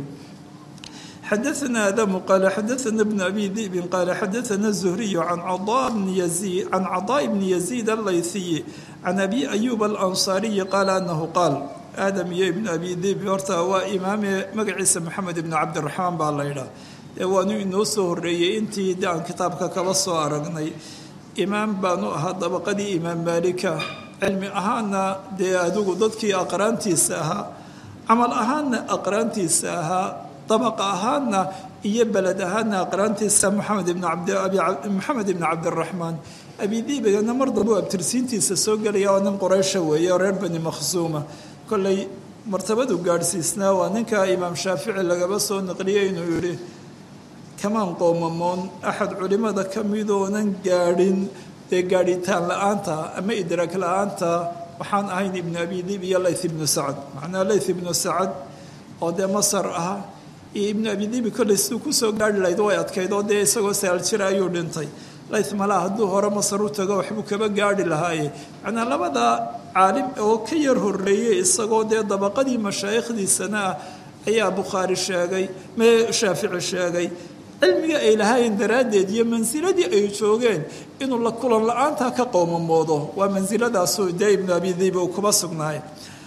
xadaثna adamu qaala xadaثna bn abi di'bin qaala xadaثna الزhriy can cadaa bni yaziid can cadaa bni yaziid allayhiyi can abi ayub alansaariyi qaala anahu qaal aadam iyo ibn abi di'b horta waa imaame magaciisa maxamed ibn cabdiraxmaan baa la ydhaah ee waanu inoo soo horeeyey intii de aan kitaabka kaba soo aragnay imaam baanu ahaa dabaqadii imaam maalika cilmi ahaanna dee adigu dadkii aqraantiisa ahaa camal ahaanna aqraantiisa ahaa dabaqa ahaanna iyo beled ahaanna aqraantiisa maxamed ibn maxamed ibn cabdiraxmaan abidiibigana mar dambe u abtirsiintiisa soo gelaya waa nin qoreysha weeye oo reer bani makhsuuma kolley martabadu gaadhsiisnaa waa ninka imaam shaafici lagaba soo naqliyey inuu yihi kamaan qoomamoon axad culimada ka midoonan gaadhin dee gaadhitaan la-aanta ama idraag la-aanta waxaan ahayn ibnu abi diib iyo layth ibnu sacad macnaa layth ibnu sacad oo dee masar ah iyo ibnu abi diibi kolley siduu kusoo gaarhi lahayd way adkayd oo dee isagoo sagaal jira ayuu dhintay layth malaa hadduu hore masar u tago waxbuu kaba gaarhi lahaaye macnaa labada caalim oo ka yar horeeyey isagoo dee dabaqadii mashaayikhdiisana ah ayaa bukhaari sheegay mee shaafici sheegay cilmiga ay lahaayeen daraaddeed iyo mansiladii ay joogeen inuu la kulan la-aantaa ka qoomamoodo waa mansiladaasu dee ibnu abi diib uu kuba sugnaay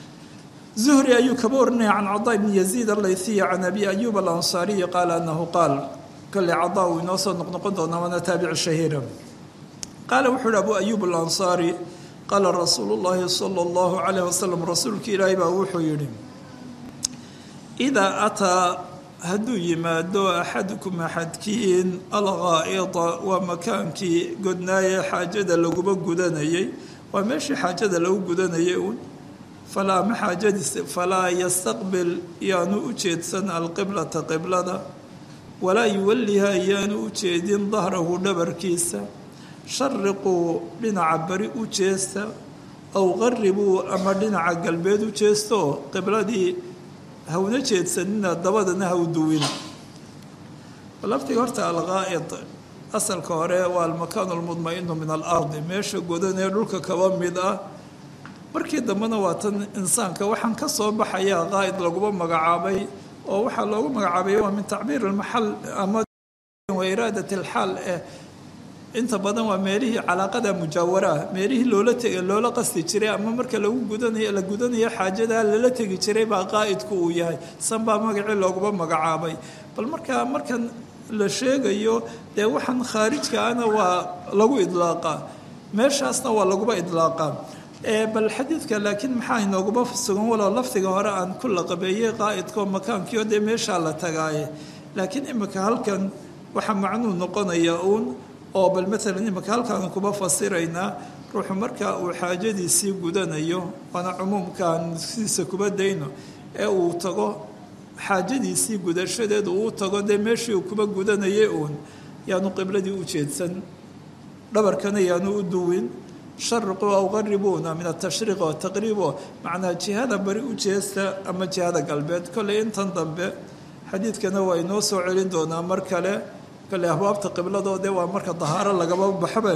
zuhri ayuu kaba warinaya can cadaa ibni yaziid allayhiya can abi ayub alansaariyi qaala anahu qaal kolley cadaa uu inoo soo noqnoqon doonaa waana taabici shahiira qaala wuxuu uhi abu ayub alansaari qaala rasuulu llaahi sala allahu calayh wasalam rasuulka ilaahay baa wuxuu yidhi idaa ataa hadduu yimaado axadukum axadkiin alghaa'ida waa makaankii godnaayee xaajada laguma gudanayay waa meeshii xaajada lagu gudanayay uun falaa ma xaajadiis falaa yastaqbil yaanu u jeedsan alqiblata qiblada walaa yuwalliha yaanu u jeedin dahrahu dhabarkiisa shariquu dhinaca bari u jeesta aw qaribuu ama dhinaca galbeed u jeestoo qibladii hawna jeedsanina dabadana haw duwina laftiga horta alghaa'id asalka hore waa almakaanu almudma'inu min alardi meesha godan ee dhulka kaba mid ah markii dambena waa tan insaanka waxaan ka soo baxayaa qaa'id laguma magacaabay oo waxaa loogu magacaabay waa min tacbiir almaxal ama wa iraadat alxaal eh inta badan waa meelihii calaaqada mujaawaraah meelihii loola tegay loola qasti jiray ama marka lagu gudanayo la gudanayo xaajada lala tegi jiray baa qaa'idku uu yahay san baa magacii looguma magacaabay bal markaa markan la sheegayo dee waxaan khaarijka ana waa lagu idlaaqaa meeshaasna waa laguba idlaaqaa bal xadiidka laakiin maxaa inooguma sugan walow laftiga hore aan ku laqabeeyey qaa'idkao makaankiio dee meeshaa la tagaaye laakiin imika halkan waxaa macnuu noqonaya uun oo bal maalan imika halkaan kuba fasiraynaa ruuxu markaa uu xaajadiisii gudanayo waana cumuumkaan sidiisa kuba dayno ee uu tago xaajadiisii gudashadeed uu tago dee meeshii uu kuba gudanayay uun yaanu qibladii u jeedsan dhabarkana yaanu u duwin shariqu aw qaribuuna min atashriiq wataqriibo macnaa jihada bari u jeesta ama jihada galbeed kolley intan dambe xadiidkana waa inoo soo celin doonaa mar kale kolley ahbaabta qibladoode waa marka dahaaro lagaba baxbe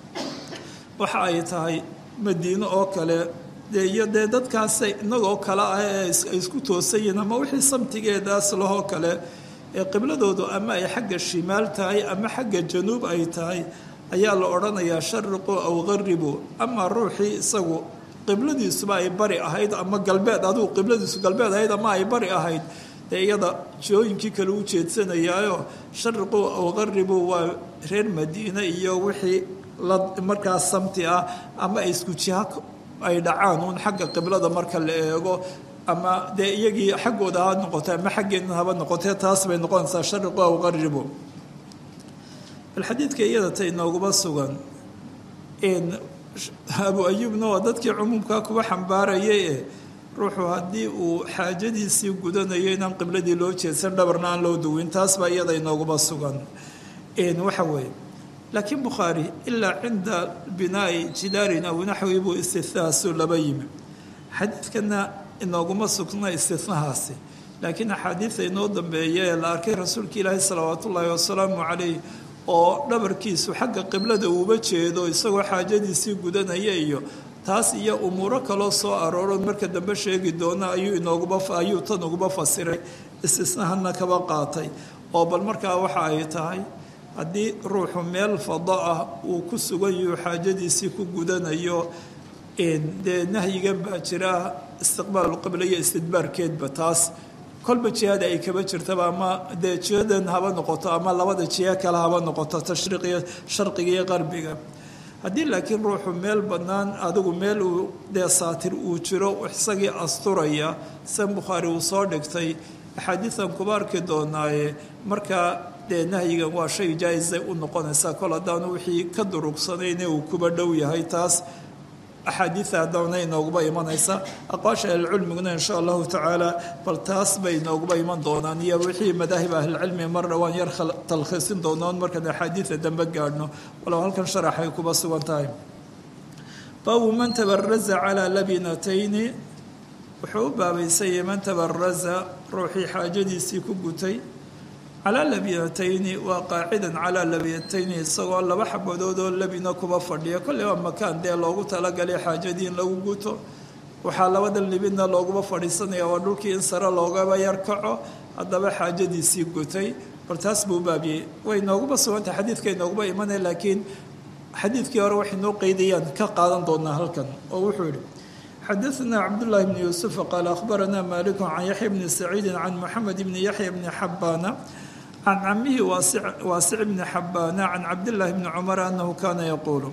waxa ay tahay madiino oo kale dee iyo dee dadkaasa inagoo kale ah ee ay isku toosayiin ama wixii samtigeedaas lahoo kale ee qibladoodu ama ay xagga shimaal tahay ama xagga januub ay tahay ayaa la odhanayaa shariqu aw qaribu ama ruuxii isagu qibladiisuba ay bari ahayd ama galbeed adigu qibladiisu galbeed ahayd ama ay bari ahayd dee iyada jihooyinkii kale u jeedsanayaayo shariqu aw qaribu waa reer madiine iyo wixii la markaas samti ah ama ay isku jiha ay dhacaan uun xagga qiblada marka la eego ama dee iyagii xaggooda ha noqotay ama xaggeena haba noqotee taas bay noqonaysaa shariqu aw qaribu alxadiidka iyada ta inooguma sugan abu ayuubna waa dadkii cumuumkaa kuwa xambaarayay ee ruuxu haddii uu xaajadiisii gudanayo inaan qibladii loo jeedsan dhabarna aan loo duwin taas baa iyada inooguma sugan waxa weeye laakiin bukhaari ilaa cinda binaa'i jidaarin aw naxwi buu istihnaasuu laba yimi xadiidkana inooguma sugna istihnahaasi laakiin axaadiida inoo dambeeya ee la arkay rasuulka ilaahi salawaat ullaahi wasalaamu calayh oo dhabarkiisu xagga qiblada uuba jeedo isagoo xaajadiisii gudanaya iyo taas iyo umuuro kaloo soo arooro marka dambe sheegi doona ayuu inooguba ayuu tan uguba fasiray istisnahana kaba qaatay oo bal markaa waxa ay tahay haddii ruuxu meel fado ah uu ku sugan yahu xaajadiisii ku gudanayo dee nahyigan baa jira istiqbaalu qibla iyo istidbaarkeedba taas kolba jihada ay kaba jirtaba ama dee jihadan haba noqoto ama labada jiha kale haba noqoto tashriiqiyo sharqiga iyo qarbiga haddii laakiin ruuxu meel bannaan adigu meel uu dee saatir uu jiro isagii asturaya san bukhaari uu soo dhigtay axaadiidan kuba arki doonaaye markaa dee nahyigan waa shay jaa-isay u noqonaysaa kol haddaanu wixii ka durugsanayne uu kuba dhow yahay taas axaadiida haddana inooguba imanaysa aqwaasha ahlicilmiguna insha allahu tacaala bal taas bay inooguba iman doonaan iyo wixii madaahib ahlicilmi marna waan yar talkhiisin doonaan markaan axaadiida dambe gaadhno walow halkan sharaxay kuba sugan tahay baabu man tabaraza calaa labinatayni wuxuu u baabaysayay man tabaraza ruuxii xaajadiisii ku gutay calaa labinatayni waa qaacidan calaa labinatayni isagoo laba xabadood oo labina kuba fadhiya kolley waa makaan dee loogu talagalay xaajadii in lagu guto waxaa labada libidna looguba fadhiisanaya waa dhulkii in sare loogaba yarkaco haddaba xaajadiisii gutay bal taas buu baabiyey way nooguba sugantay xadiidka inooguba imanaya laakiin xadiidkii hore waxay noo qeydayaan ka qaadan doonaa halkan oo wuxuu yihi xadaثna cabdالlahi bn yuusuf qaala akhbarana malik can yaxya bni saciidi can moxamed bni yaxya bni xabaana can camihi waasic bni xabaana can cabdillaahi bni cumar anahu kaana yaquulu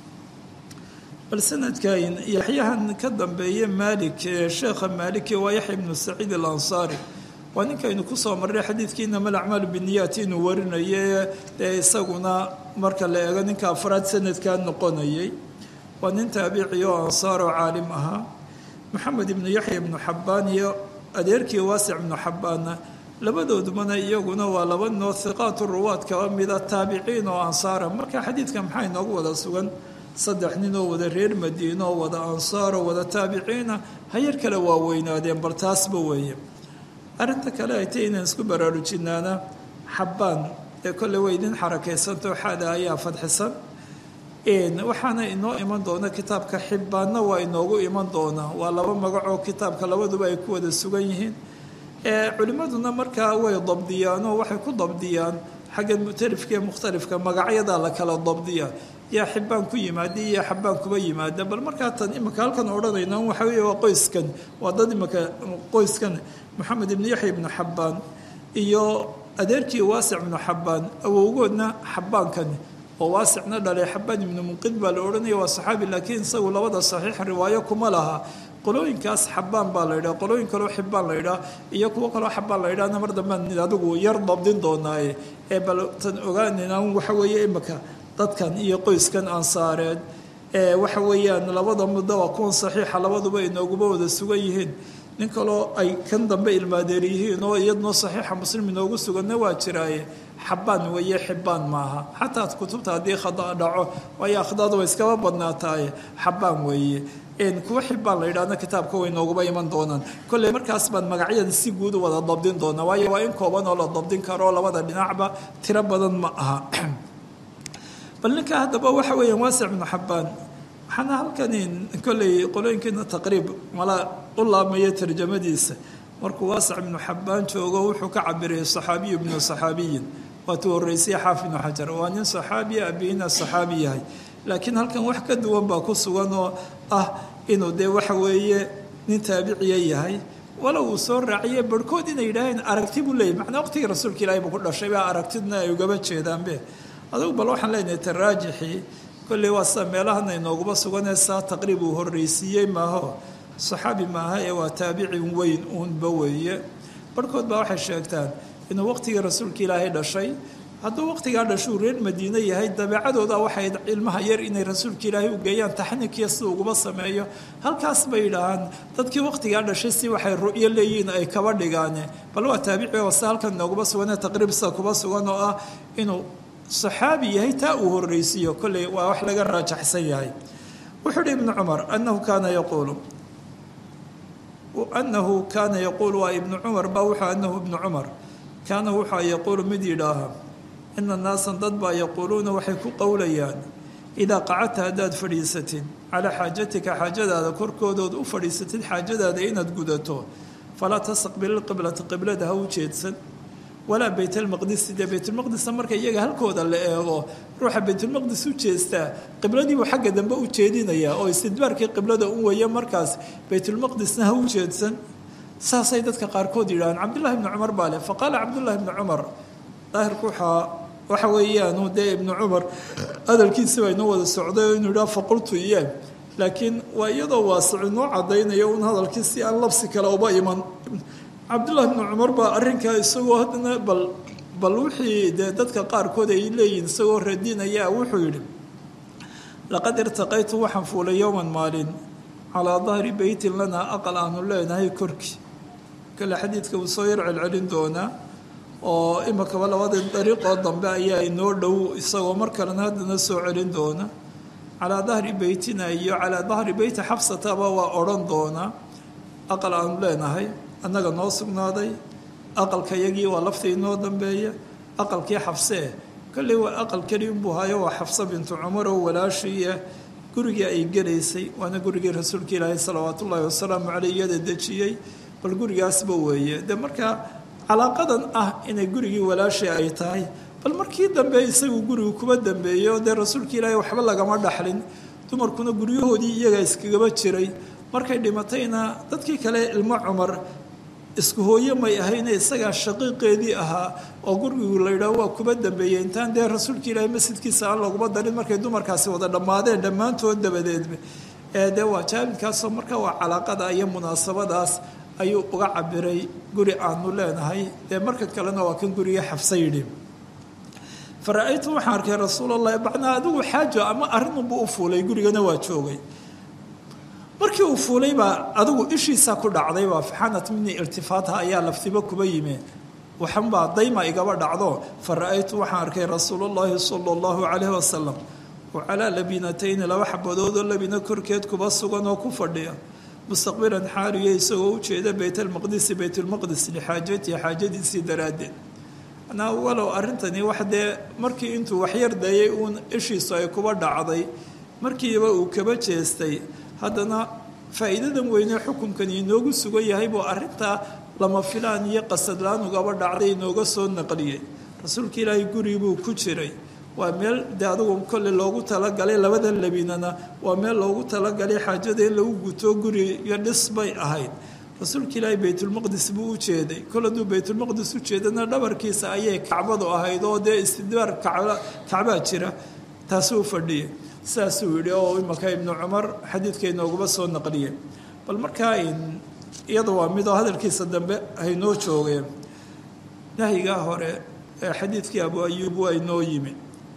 bal sanadkan yaxyahan ka dambeeye maalik ee sheekha maaliki waa yaxya bnu saciid alansaari waa ninkaynu kusoo marray xadiidkii inama alacmaalu binniyaati inuu warinaye dee isaguna marka la eego ninka afraad sanadkaa noqonayay waa nin taabici oo ansaar oo caalim ahaa maxamed ibnu yaxya ibnu xabbaan iyo adeerkii waasic ibnu xabbaanna labadoodubana iyaguna waa laba noo hiqaatu ruwaad kaba mida taabiciin oo ansaara marka xadiidka maxaa inoogu wada sugan saddex nin oo wada reer madiino oo wada ansaar oo wada taabiciina hayar kale waa weynaadeen bal taasba weeye arrinta kale ay tay inaan isku baraarujinaana xabbaan ee kolle way idin xarakaysanto xaada ayaa fadxisan waxaana inoo iman doona kitaabka xibbaanna waa inoogu iman doonaa waa laba magacoo kitaabka labaduba ay ku wada sugan yihiin culimmaduna markaa way dabdiyaan oo waxay ku dabdiyaan xagga mu'talifka ee mukhtalifka magacyadaa la kala dabdiya yaa xibbaan ku yimaada iyo xabbaan kuba yimaada bal markaa tan imika halkan odhanayna waxa weeye waa qoyskan waa dad imika qoyskan maxamed ibnu yaxya ibnu xabbaan iyo adeerkii waasic ibnu xabbaan awowgoodna xabbaankani oo waasicna dhalay xabbaan ibnu munqid baa la odhanaya waa saxaabi laakiin isagu labada saxiix riwaayo kuma laha qolooyinkaas xabbaan baa la yidhaha qolooyin kaloo xibbaan la yidhaha iyo kuwo kaloo xabbaan la yidhahna mar dambaan adigu yar dabdin doonaaye ee bal tan ogaanayna waxa weeye imika dadkan iyo qoyskan ansaareed ee waxa weeyaan labada muddo waa kuwan saxiixa labaduba inooguba wada sugan yihiin nin kaloo ay kan dambe ilmaadeer yihiin oo iyadnoo saxiixa muslim inoogu suganna waa jiraaye xabbaan weeye xibbaan maaha xataa kutubta haddii khada dhaco waayo akhdaadu way iskaba badnaataaye xabbaan weeye kuwa xibbaan la yidhahna kitaabka way nooguba iman doonaan kolley markaas baan magacyada si guud u wada dabdin doonaa waayo waa in kooban oo la dabdin karo labada dhinacba tiro badan ma aha bal ninka haddaba waxa weeyaan waasic ibnu xabbaan waxaana halkani kolley qolooyinkiina taqriib mala u laabmaya tarjamadiisa markuu waasic ibnu xabbaan joogo wuxuu ka cabirayay saxaabiyu ibnu saxaabiyin waatuu horreysay xaafid ibnu xajar waa nin saxaabiya abiina saxaabi yahay laakiin halkan wax ka duwan baa ku sugan oo ah inuu dee waxa weeye nin taabiciya yahay walow uu soo raaciye barhkood inay yidhaaheen aragti buu leeyay macnaa waqtigii rasuulka ilaahay buu ku dhashay baa aragtidna ay ugaba jeedaanbe adugu bal waxaan leenahay taraajixii kolley waa sida meelahana inooguba suganaysaa taqriib uu horreysiiyey maaho saxaabi maaha ee waa taabicin weyn uunba weeye barhkood baa waxay sheegtaan inuu waqtigii rasuulka ilaahay dhashay hadduu waqtigaa dhashuu reer madiine yahay dabeecadooda waxay ilmaha yar inay rasuulka ilaahay u geeyaan taxnikiya si uguba sameeyo halkaas bay yidhaahaan dadkii waqtigaa dhashay si waxay ru'yo leeyihiin ay kaba dhigaane bal waa taabici oo se halkan nooguba suganee taqriib sida kuba sugan oo ah inuu saxaabi yahay taa uu horreysiiyo kolley waa wax laga raajaxsan yahay wuxuu uhi ibnu cumar anahu kaana yaquulu anahu kaana yaquulu waa ibnu cumar ba wuxuu anahu ibnu cumar kaana wuxaa yaquulu mid yidhaaha ina naasan dad baa yaquuluuna waxay ku qowlayaan idaa qacadta haddaad fadhiisatid calaa xaajatika xaajadaada korkoodood u fadhiisatid xaajadaada inaad gudato falaa tastaqbil ilqiblata qiblada ha u jeedsan walaa baytalmaqdisi dee baytulmaqdisa marka iyaga halkooda la eego ruuxa baytulmaqdis u jeestaa qibladiibuu xagga dambe u jeedinayaa oo istidbaarkii qiblada u waya markaas baytulmaqdisna ha u jeedsan saasay dadka qaarkood yidhahaan cabdullahi ibni cumar baa leh faqaala cabdullahi ibni cumar daahirku waxaa waxa weeyaan dee ibnu cumar hadalkiisi baa inoo wada socday oo inuu yidhaha faqultu iye laakiin waa iyadoo waasic inoo cadaynayo un hadalkii si aan labsi kale uba iman cabdullahi ibnu cumar baa arrinkaa isagoo haddana bal bal wixii dee dadka qaarkood ay leeyihin isagoo radinayaa wuxuu yidhi laqad irtaqaytu waxaan fuulay yowman maalin calaa dahri beytin lanaa aqal aanu leenahay korkii kale xadiidka uu soo yar celcelin doonaa oo imikaba labada dariiqoo dambe ayaa inoo dhow isagoo mar kalena haddana soo celin doona calaa dahri beytina iyo calaa dahri beyti xabsataba waa odhan doonaa aqal aanu leenahay annaga noo sugnaaday aqalka yagii waa laftii inoo dambeeya aqalkii xafsee kolley waa aqal keli unbuu hayo waa xafsa bintu cumar oo walaashiiya gurigii ay gelaysay waana gurigii rasuulka ilaahay salawaatu ullaahi wasalaamu caleyh iyada dejiyey bal gurigaasba weeye dee markaa calaaqadan ah inay gurigii walaashii ay tahay bal markii dambe isagu gurigu kuba dambeeyo dee rasuulka ilaahay waxba lagama dhaxlin dumarkuna guryahoodii iyaga iskagaba jiray markay dhimatayna dadkii kale ilmo cumar isku hooye may ahayne isagaa shaqiiqeedii ahaa oo gurigu la yidhaah waa kuba dambeeyey intaan dee rasuulka ilaahay masjidkiisa aan laguma darin markay dumarkaasi wada dhammaadeen dhammaantood dabadeedba ee dee waa jaabinkaasoo marka waa calaaqada iyo munaasabadaas ayuu uga cabiray guri aanu leenahay dee marka kalena waa kan guriga xafsa yidhi fara-aytu waxaan arkay rasuulallahi bacnaa adigu xaajo ama arrinunbuu u fuulay gurigana waa joogay markii uu fuulay baa adigu ishiisaa ku dhacday baa faxanat mini irtifaatha ayaa laftiba kuba yimi waxanbaa dayma igaba dhacdo fara-aytu waxaan arkay rasuulullaahi sala allahu calayhi wasalam oo calaa labinatayni laba xabadoodoo labina korkeed kuba sugan oo ku fadhiya mustaqbilan xaariya isagoo u jeeda baytalmaqdisi baytulmaqdis lixaajatihi xaajadiisii daraaddeed anaa walow arrintani wax dee markii intuu waxyar dayay uun ishiisu ay kuba dhacday markiiba uu kaba jeestay haddana faa'iidadan weyne xukunkani inoogu sugan yahay buu arrintaa lama filaan iyo qasadlaan ugaba dhacday inooga soo naqliyey rasuulka ilaahay guri buu ku jiray waa meel dee adugu kolle loogu talagalay labada labinana waa meel loogu talagalay xaajada in lagu guto guri iyo dhis bay ahayd rasuulka ilaahay baytulmaqdis buu u jeeday kol hadduu baytulmaqdis u jeedana dhabarkiisa ayay kacbadu ahayd oo dee istidbaar kacba kacbaa jira taasuu fadhiyay saasuu yidhi oo imaka ibnu cumar xadiidka inooguba soo naqliyey bal markaa iyada waa midoo hadalkiisa dambe haynoo joogeen nahyigaa hore ee xadiidkii abu ayuub waa inoo yimi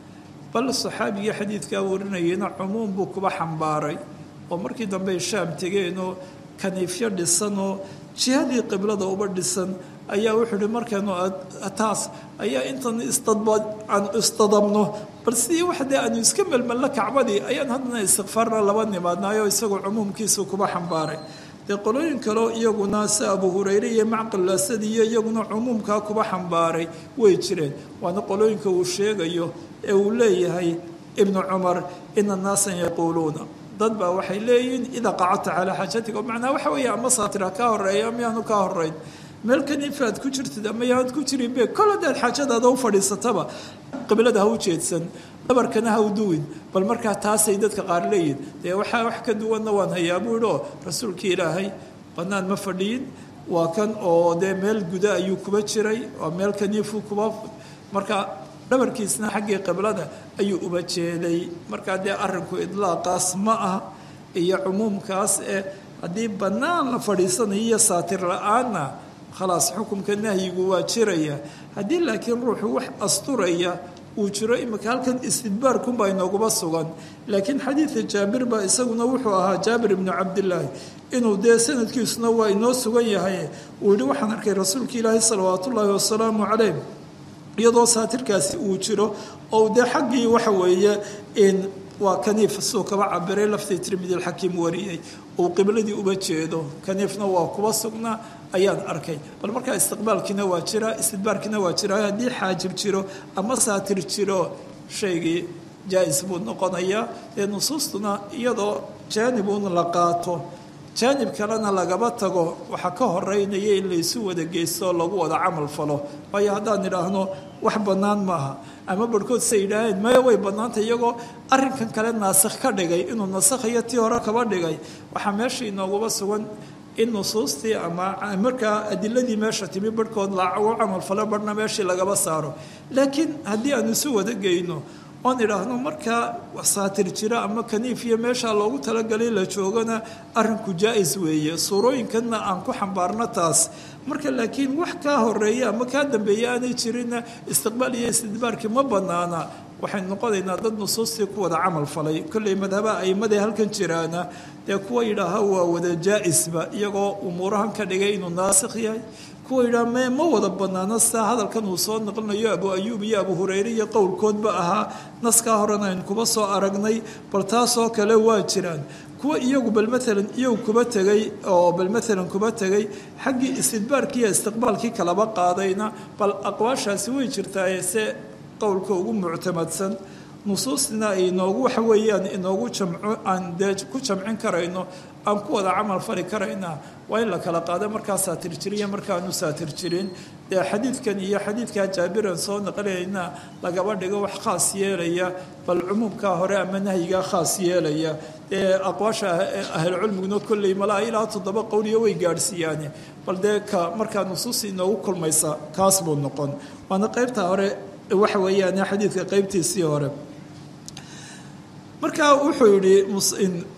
bal saxaabigii xadiidkaa warinayeyna cumuum buu kuba xambaaray oo markii dambe shaam tegeenoo kaniifyo dhisanoo jihadii qiblada uba dhisan ayaa wuxuu ihi markaynu taas ayaa intan istadba aan istadabno bal sidii wax dee aanu iska melmelno kacbadii ayaan haddana istikfaarna laba nimaadnaayo isagoo cumuumkiisu kuba xambaaray dee qolooyin kaleo iyaguna si abu hurayre iyo macqal asadi iyo iyaguna cumuumkaa kuba xambaaray way jireen waana qolooyinka uu sheegayo ee uu leeyahay ibnu cumar ina naasan yaquuluuna dad baa waxay leeyihiin idaa qacadta calaa xaajatika macnaa waxa weeye ama saatira kaa horeeya ama yaanu kaa horeyn meel kaniifaad ku jirtid ama yaanad ku jirin be kol haddaad xaajadaada u fadhiisataba qiblada ha u jeedsan dhabarkana ha u duwin bal markaa taasay dadka qaar leeyihin dee waxaa wax ka duwanna waan hayaa buu yidhi oo rasuulkii ilaahay bannaan ma fadhiyin waa kan oo dee meel guda ayuu kuba jiray oo meel kaniifuu kuba markaa dhabarkiisna xaggii qiblada ayuu uba jeeday markaa dee arrinku idlaaqaas ma ah iyo cumuumkaas eh haddii bannaan la fadhiisanayo iyo saatir la-aanna khalaas xukumka nahyigu waa jiraya haddii laakiin ruuxu wax asturaya uu jiro imika halkan istidbaarkunbaa inooguba sugan laakiin xadiidka jaabir baa isaguna wuxuu ahaa jaabir ibnu cabdillaahi inuu dee sanadkiisuna waa inoo sugan yahay uu yihi waxaan arkay rasuulka ilaahi salawaatu ullaahi wasalaamu caleyh iyadoo saatirkaasi uu jiro oo dee xaggii waxa weeye in waa kaniif suu kaba cabiray laftii tirmidi alxakiim wariyey uu qibladii uba jeedo kaniifna waa kuba sugnaa ayaan arkay bal markaa istiqbaalkiina waa jira istidbaarkiina waa jira haddii xaajib jiro ama saatir jiro shaygii jaa-is buu noqonayaa ee nusuustuna iyadoo jaanibuun la qaato jaanib kalena lagaba tago waxaa ka horeynaya in laysu wada geysto lagu wada camal falo waayo haddaan idhaahno wax bannaan maaha ama barhkood say yidhaaheen maya way bannaantay iyagoo arrinkan kale naasikh ka dhigay inuu nasakhayo tii hore kaba dhigay waxaa meesha inooguba sugan in nusuustii ama markaa adiladii meesha timi barhkood lagu camal falo barhna meeshii lagaba saaro laakiin haddii aan isu wada geyno oon idhaahno markaa saatir jira ama kaniif iyo meeshaa loogu talagalay la joogana arrinku jaa-is weeye suurooyinkanna aan ku xambaarno taas marka laakiin wax kaa horeeya ama kaa dambeeya aanay jirinna istiqbaal iyo istidbaarkii ma bannaana waxay noqonaynaa dad nusuustii ku wada camal falay kolley madhabaha aimadae halkan jiraana dee kuwa yidhaaha waa wada jaa-isba iyagoo umuurahan ka dhigay inuu naasikh yahay kuwa yidhaha me ma wada bannaano sidaa hadalkan uu soo naqlinayo abu ayuub iyo abu hurayre iyo qowlkoodba ahaa naskaa horena aynu kuba soo aragnay bal taasoo kale waa jiraan kuwa iyagu bal maalan iyagu kuba tegay oo bal maalan kuba tegay xaggii istidbaarkii iyo istiqbaalkii kalaba qaadayna bal aqwaashaasi way jirtaaye se qowlka ugu muctamadsan nusuustina ay inoogu waxa weeyaan inoogu jamco aan dee ku jamcin karayno aan ku wada camal fali karaynaa waa in la kala qaado markaa saatir jiriyo markaanu saatir jirin dee xadiidkan iyo xadiidkaa jaabiran soo naqlinayna lagaba dhigo wax khaas yeelaya bal cumuumkaa hore ama nahyigaa khaas yeelaya dee aqwaasha ahlulcilmiguna kolley malaa ilaa toddoba qowliyo way gaadhsiiyaane bal dee ka markaa nusuusi inoogu kulmaysa kaas buu noqon waana qaybta hore waxa weeyaan xadiidka qaybtiisii hore markaa wuxuu yihi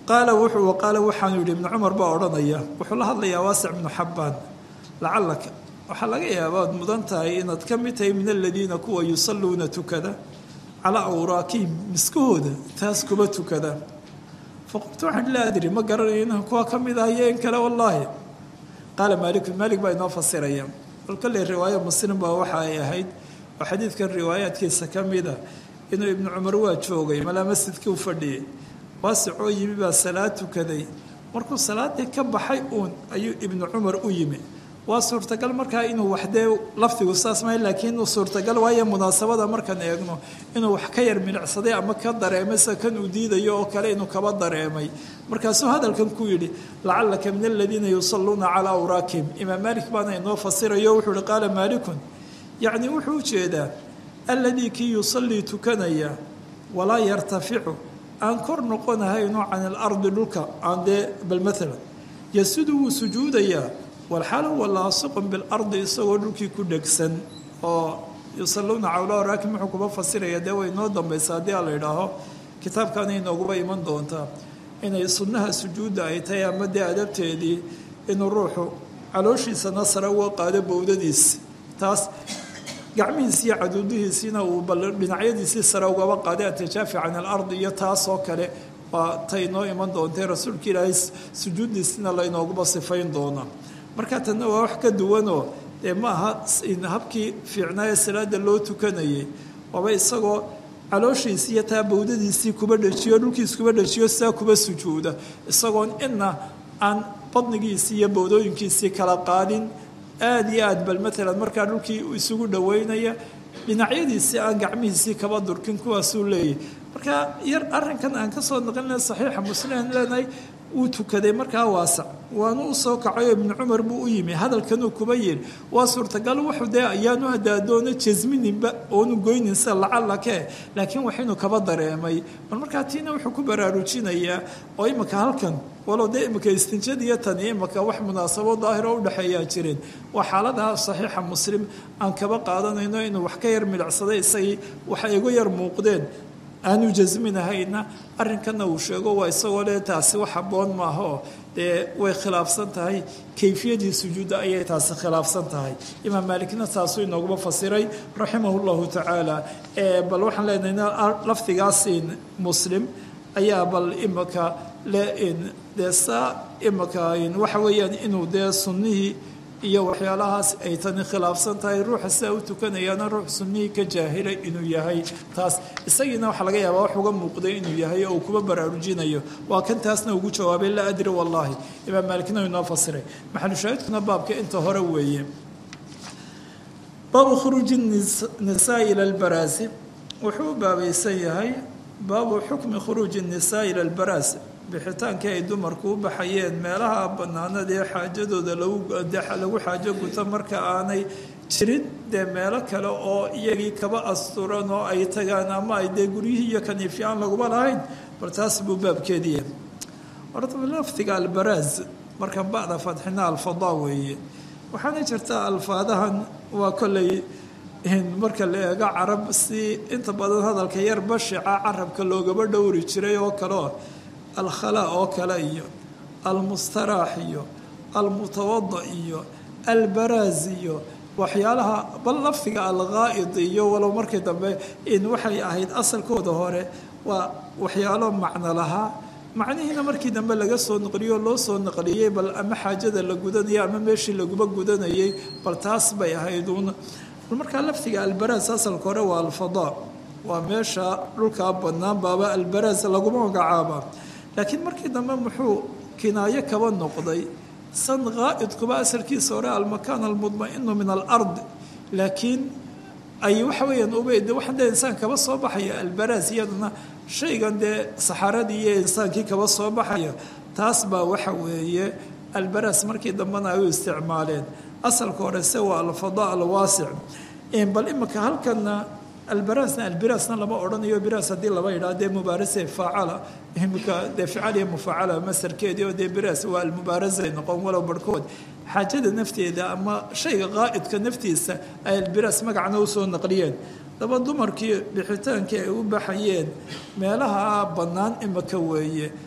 qaala wuxuu qaala waxaanu yidhi ibnu cumar baa odhanaya wuxuu la hadlayaa waasic ibnu xabbaan lacalaka waxaa laga yaabaa ad mudan tahay inaad ka mid tahay min aladiina kuwa yusalluuna tukada calaa awraakihim miskahooda taas kuba tukada faqultu waxaan laa adri ma garanayo inaan kuwa ka mid ahayo in kale wallaahi qaala maaliku maalik baa inoo fasiraya bal kolley riwaaya muslim baa waxa ay ahayd oo xadiidkan riwaayaadkiisa ka mida inuu ibnu cumar waa joogay malaa masjidkii u fadhiyey waasic oo yimi baa salaad tukaday markuu salaadii ka baxay uun ayuu ibnu cumar u yimi waa suurtagal markaa inuu waxdee lafdigu saas mahay laakiin inuu suurtagal waayo munaasabada markaan eegno inuu wax ka yar milicsaday ama ka dareemay sida kan uu diidayo oo kale inuu kaba dareemay markaasuu hadalkan ku yidhi lacalaka min aladiina yusalluuna calaa awraakihim imaam maalik baana inoo fasirayo wuxuu ihi qaala maalikun yacni wuxuu ujeedaa alladii kii yusallii tukanaya walaa yartaficu aan kor noqonahayno can ilardi dhulka aan dee bal maalan yasudu wuu sujuudayaa walxaal huwa laasiqun bilardi isagoo dhulkii ku dhegsan oo yusalluuna calaa awraakihim wuxuu kuba fasiraya dee way inoo dambaysa haddii a la idhaaho kitaabkaana inooguba iman doontaa inay sunnaha sujuudda ay tahay ama dee adabteedii inuu ruuxu calooshiisana sare uga qaado bowdadiisi taas gacmihiisi iyo caduudihiisiina uu bal dhinacyadiisii sare ugaba qaaday atajaafi can alardi iyo taasoo kale waa tay inoo iman doontay rasuulka ilaahay sujuuddiisina laynooguba sifayn doonaa markaa tanna waa wax ka duwanoo dee ma aha habkii fiicnaaye salaada loo tukanayay waaba isagoo calooshiisii iyo taa bowdadiisii kuba dhajiyo dhulkiis kuba dhajiyo sidaa kuba sujuuda isagoon inna aan badnigiisii iyo bowdooyinkiisii kala qaadin aada iyo aad bal maalan markaa dhulkii isugu dhoweynaya dhinacyadiisii aan gacmihiisii kaba durkin kuwaasuu leeyahy markaa yar arrinkan aan ka soo naqlinay saxiixa muslim leenahay wuu tukaday markaa waasac waanu u soo kacayo ibnu cumar buu u yimi hadalkanuu kuba yiri waa suurtagal wuxuu dee ayaanu hadaadoona jasmininba oonu goyninsa lacalake laakiin waxaynu kaba dareemay bal markaa tiina wuxuu ku baraarujinayaa oo imika halkan walow dee imika istinjadiiyo tani imika wax munaasabo daahir oo udhexeeyaa jireen waa xaaladaha saxiixa muslim aan kaba qaadanayno inuu wax ka yar milicsaday isagii waxa igu yar muuqdeen aanu jasminahayna arrinkanna uu sheego waa isagoo le taasi wax habboon maahaoo dee way khilaafsan tahay kayfiyadii sujuudda ayay taasi khilaafsan tahay imaam maalikna taasuu inooguba fasiray raximahu llahu tacaala bal waxaan leenahay lafdigaasiin muslim ayaa bal imika le dee saa imika waxa weeyaan inuu dee sunnihii iyo waxyaalahaas ay tani khilaafsan tahay ruuxa sidaa u tukanayaana ruux sunnihii ka jaahilay inuu yahay taas isagiina waxaa laga yaabaa wax uga muuqday inuu yahay oo uu kuba baraarujinayo waa kan taasna ugu jawaabay laa adri wallaahi imaam maalikna inoo fasiray maxalushaahidkuna baabka inta hore weeye baabu khuruuji nisaai ila lbaraasi wuxuu u baabaysan yahay baabu xukmi khuruuji nisaai ila lbaraasi bixitaankii ay dumarku u baxayeen meelaha bannaanada ee xaajadooda lagu xaajo guto marka aanay jirin dee meelo kale oo iyagii kaba asturan oo ay tagaan ama ay dee guryihii iyo kaniifyaan laguma lahayn bal taas buu baabkeediya horta lafdiga albaraaz markaan bacda fadxina alfadaa weeye waxaana jirtaa alfaadahan waa kolley marka la eego carab si inta badan hadalka yar bashica carabka loogaba dhowri jiray oo kaleo alkhalaa oo kale iyo almustaraax iyo almutawada iyo albaraaz iyo waxyaalaha bal lafdiga alqaa'id iyo walow markii dambe in waxay ahayd asalkooda hore waa waxyaalo macno lahaa macnihiina markii dambe laga soo naqliyo loo soo naqliyey bal ama xaajada la gudanayay ama meeshii laguba gudanayay bal taas bay ahayd uun markaa lafdiga albaraaz asalka hore waa alfadaa waa meesha dhulkaa bannaan baaba albaraaz laguma magacaaba laakiin markii dambe muxuu kinaayo kaba noqday san qaa'idkuba asalkiisa hore almakaan almudma'inu min alard laakiin ay waxa weeyaan ubed waxaan dee insaan kaba soo baxaya albaraaz iyadana shaygan dee saxaradii iyo insaankii kaba soo baxaya taas baa waxa weeye albaraaz markii dambena ay u isticmaaleen asalka hore se waa alfadaa alwaasic bal imika halkana albaraasna albiraasna lama odhanayo biraas haddii laba yidhaha dee mubaarase faacala imika dee fical iyo mufaacala masarkeedii oo dee biraas waa almubaarasay noqon walow barhkood xaajada nafteeda ama shayga qaa'idka naftiisa ay albiraas magacna usoo naqliyeen daba dumarkii bixitaankii ay u baxayeen meelaha bannaan imika weeye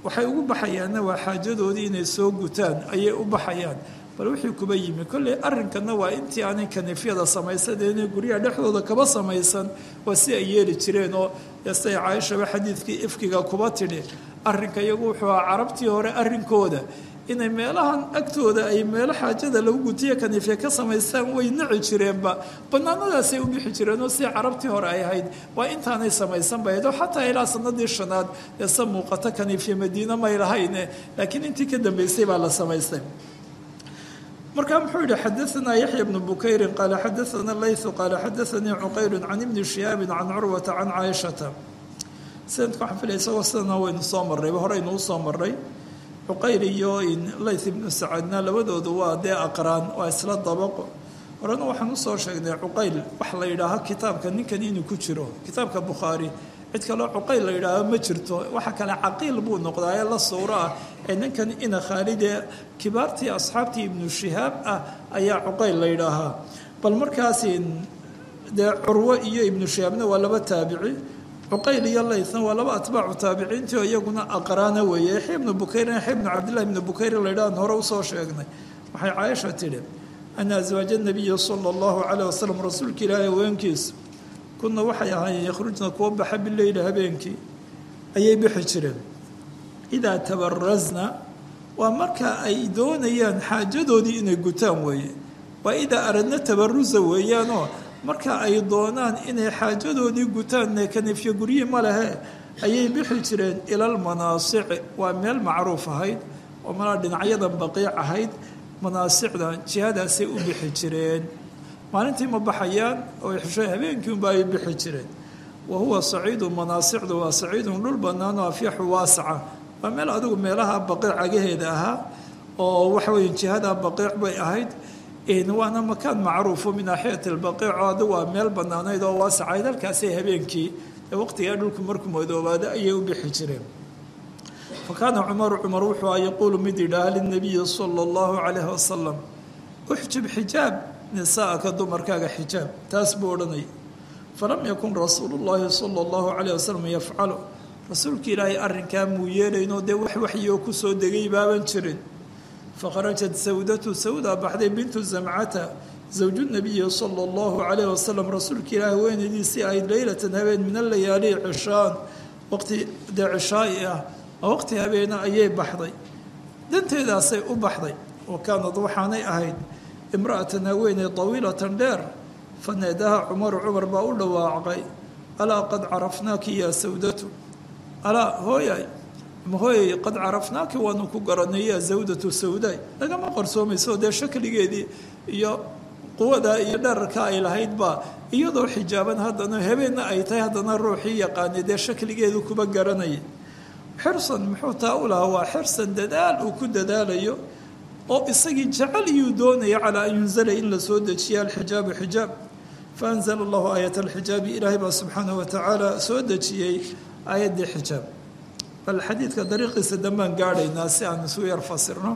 waxay ugu baxayaanna waa xaajadoodii inay soo gutaan ayay u baxayaan bal wixii kuba yimi kolley arrinkana waa intii aanay kaniifyada samaysadeenee guryaha dhexdooda kaba samaysan waa si ay yeeli jireen oo yastay caaishaba xadiidkii ifkiga kuba tidhi arrinka iyagu wuxuu aha carabtii hore arrinkooda inay meelahan agtooda ay meelo xaajada lagu gutiyo kaniifya ka samaystaan way nici jireenba banaanadaasay u bixi jireen oo si carabtii hore ay ahayd waa intaanay samaysan bayd oo xataa ilaa sanadii shanaad ee se muuqato kaniifya madiine may lahayne laakiin intii ka dambeysay baa la samaystay markaa muxuu yihi xadaanaa yaxya bnu bukayrin qaala xadaana laythu qaala xadaanii cuqaylu can ibni shihaabin can curwata can caaishata sanadka waxaan filaya isagoo sidana waynu soo marrayba horeynuu soo marray cuqayl iyo layth ibnu sacadna labadoodu waa dee aqraan waa isla dabaqo horena waxaan usoo sheegnay cuqayl wax la yidhaaho kitaabka ninkan inuu ku jiro kitaabka bukhaari cid kaloo cuqayl la yidhaaho ma jirto waxa kale caqiil buu noqdaa ee la suuro ah ee ninkan ina khaalidee kibaartii asxaabtii ibnu shihaab ah ayaa cuqayl la yidhaahaa bal markaasi dee curwo iyo ibnu shihaabna waa laba taabici cuqayl iyo laythna waa laba atbaacu taabiciintii oo iyaguna aqraana weeye yaxya ibnu bukayrin yaxya ibnu cabdillahi ibnu bukayrin la yidhahan hore usoo sheegnay waxay caaisha tidhi ana aswaaja nabiyi sala allahu calayh wasalam rasuulka ilaahay haweenkiisa kuna waxay ahaayeen yakhrujna kuwa baxa bileyli habeenkii ayay bixi jireen idaa tabarasna waa marka ay doonayaan xaajadoodii inay gutaan weeye waa idaa aradna tabarusa weeyaanoo marka ay doonaan inay xaajadoodii gutaanne kaniifyo guryihi ma lehe ayay bixi jireen ilalmanaasici waa meel macruuf ahayd oo malaa dhinacyadan baqiic ahayd manaasicda jihadaasay u bixi jireen maalintii ma baxayaan oo xisho habeenkii unba ay bixi jireen wa huwa saciidu manaasicdu waa saciidun dhul bannaan oo afyaxu waasaca waa meel adigu meelaha baqiic agaheeda ahaa oo waxa weeye jihada baqiic bay ahayd waana makaan macruufo min naaxiyati albaqiic oo adigu waa meel bannaanayd oo waasacayd halkaasay habeenkii ee waqtigaa dhulku markuu madoobaado ayay u bixi jireen fa kaana cumaru cumar wuxuu a yaquulu mid yidhaaha linabiyi sala allahu calayhi wasalam uxjib xijaab nisaa'aka dumarkaaga xijaab taas buu odhanaya falam yakun rasuulu llaahi sala allahu calayh wasalam yafcalu rasuulka ilaahay arrinkaa muu yeelaynoo dee wax waxyoo ku soo degay baaban jirin fakharajat sawdatu sawda baxday bintu zamcata zawju nabiyi sala allahu calayh wasalam rasuulka ilaahay weynadiisii ahayd leylatan habeen min alayaali cishaan waqti dee cishaa'i ah waqti habeena ayay baxday danteedaasay u baxday wa kaanad waxaanay ahayd imra'atan haweeney tawiilatan dheer faneedaha cumaru cumar baa u dhawaacay alaa qad carafnaaki yaa sawdatu alaa hooyay ma hooyay qad carafnaaki waanu ku garanay yaa sawdatu sawday lagama qarsoomayso dee shakligeedii iyo quwadaa iyo dherarka ay lahaydba iyadoo xijaaban haddana habeenna ay tahay haddana ruuxii yaqaanay dee shakligeedu kuba garanaya xirsan muxuu taa u lahaa waa xirsan dadaal uu ku dadaalayo oo isagii jecel iyuu doonaya calaa an yunzala in la soo dejiya alxijaabu xijaab faanzala allahu aayat alxijaabi ilaahay baa subxaanahu watacaala soo dejiyey aayaddii xijaab bal xadiidka dariiqiisa dambaan gaadhaynaa si aan isu yar fasirno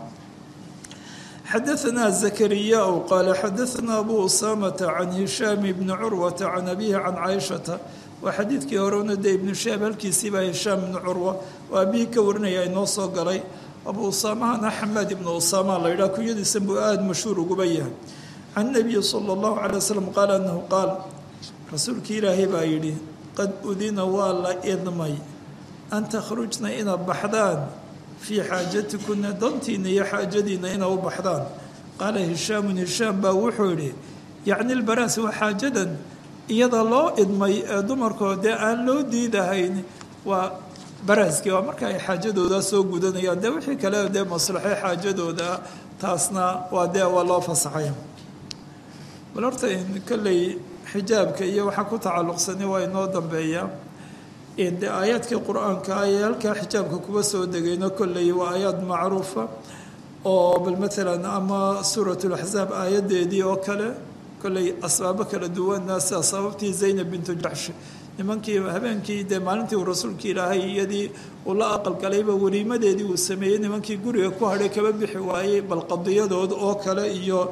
xadaanaa zakariyaa qaala xadaanaa abu usaamata can hishaam ibni curwata can abihi can caaishata waa xadiidkii horena dee ibnu shaab halkiisiibaa hishaam ibnu curwa oo aabihii ka warinaya inoo soo galay abu usaamahana xamaad ibnu usaama la yidhaha kunyadiisan buu aada mashhuur uguba yahay can nabiyi sala allahu calay wasalam qaala annahu qaal rasuulkii ilaahay baa yidhi qad udina waa la idmay an takhrujna ina baxdaan fii xaajatikuna dantiina iyo xaajadiina ina u baxdaan qaala hishaamun hishaam baa wuxuu yidhi yacni lbaraas waa xaajadan iyada loo idmay ee dumarkoo dee aan loo diidahayn waa baraaskii waa marka ay xaajadooda soo gudanayaan dee wixii kale dee maslaxo xaajadooda taasna waa dee waa loo fasaxaya bal horta kolley xijaabka iyo waxaa ku tacalluqsani waa inoo dambeeya dee aayaadkii qur-aanka ayay halkaa xijaabka kuba soo degayno kolley waa aayaad macruufa oo bal maalan ama suurat laxzaab aayadeedii oo kale kolley asbaabo kala duwana sida sababtii zaynab bintu jaxshi nimankii habeenkii dee maalintii uu rasuulka ilaahay iyadii uu la aqalgalayba weliimadeedii uu sameeyey nimankii guriga ku hadhay kaba bixi waayey bal qadiyadood oo kale iyo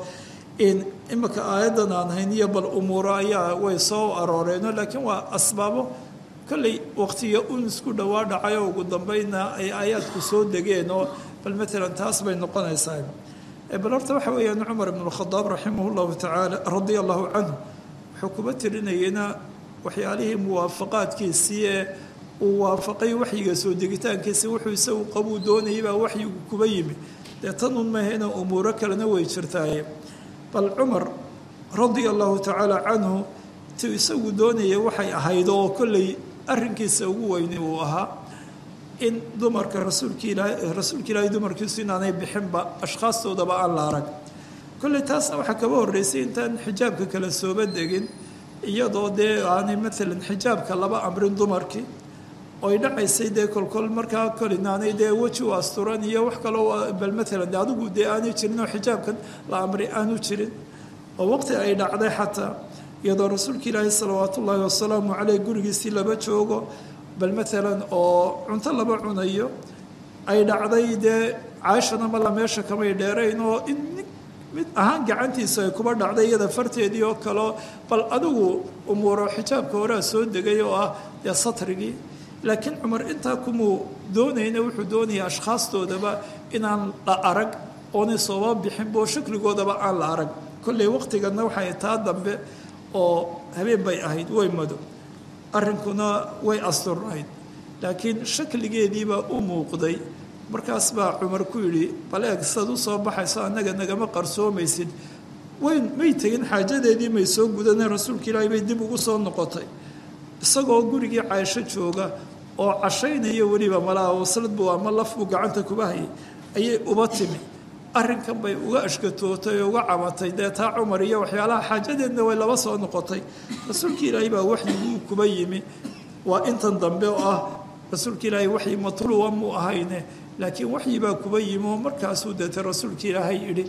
imika aayaddan aan hayn iyo bal umuuro ayaa way soo arooreeno laakiin waa asbaabo kolley waqtiga un isku dhowaa dhacayo ugu dambayna ay aayaadku soo degeen oo bal maalan taas bay noqonaysaa bal horta waxa weeyaan cumar ibn alkhadaab raximah llahu tacaala radia allahu canhu wuxuu kuba tirinayena waxyaalihii muwaafaqaadkiisii ee uu waafaqay waxyiga soo degitaankiisi wuxuu isagu qabuu doonayay baa waxyigu kuba yimi dee tan un mahayna umuuro kalena way jirtaaye bal cumar radia allahu tacaala canhu tu isagu doonaya waxay ahayd oo kolley arrinkiisa ugu weyni uu ahaa in dumarka rasuulka ilaahay rasuulka ilaahay dumarkiisu inaanay bixinba ashkhaastoodaba aan la arag kolley taasna waxaa kaba horreysay intaan xijaabka kala sooba degin iyadoo dee aanay maalan xijaabka laba amrin dumarkii oy dhacaysay dee kolkol markaa kolinaanay dee weji u asturan iyo wax kaloo bal maalan de adigu dee aanay jirin oo xijaabkan la amri aanu jirin oo waqti ay dhacday xataa iyadoo rasuulka ilaahi salawaat ullaahi wasalaamu caleyh gurigiisii laba joogo bal maalan oo cunto laba cunayo ay dhacday dee caashana mala meesha kamay dheerayn oo in mid ahaan gacantiisa ay kuba dhacday iyada farteedii oo kaleo bal adigu umuuro xijaabka horea soo degay oo ah dee satrigii laakiin cumar intaa kumuu doonayna wuxuu doonaya ashkhaastoodaba inaan la arag oonay sooba bixinbo shakligoodaba aan la arag kolley waqtiganna waxay taa dambe oo habeen bay ahayd way mado arrinkuna way asturnayd laakiin shakligeediibaa u muuqday markaas baa cumar ku yidhi bal eeg sidaad u soo baxayso annaga nagama qarsoomaysid wayn may tegin xaajadeedii may soo gudaneen rasuulka ilaahay bay dib ugu soo noqotay isagoo gurigii caaisho jooga oo cashaynaya weliba malaha wasladbu ama lafbuu gacanta kuba hayay ayay uba timi arrinkan bay uga ashkatootay oo uga camatay dee taa cumar iyo waxyaalaha xaajadeedna way laba soo noqotay rasuulka ilaahay baa waxyiguu kuba yimi waa intan dambe oo ah rasuulka ilaahay waxyi matluwa muu ahayne laakiin waxyi baa kuba yimi oo markaasuu deetay rasuulka ilaahay yidhi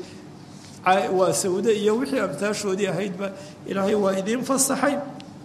waa sawde iyo wixii amtaashoodii ahaydba ilaahay waa idiin fasaxay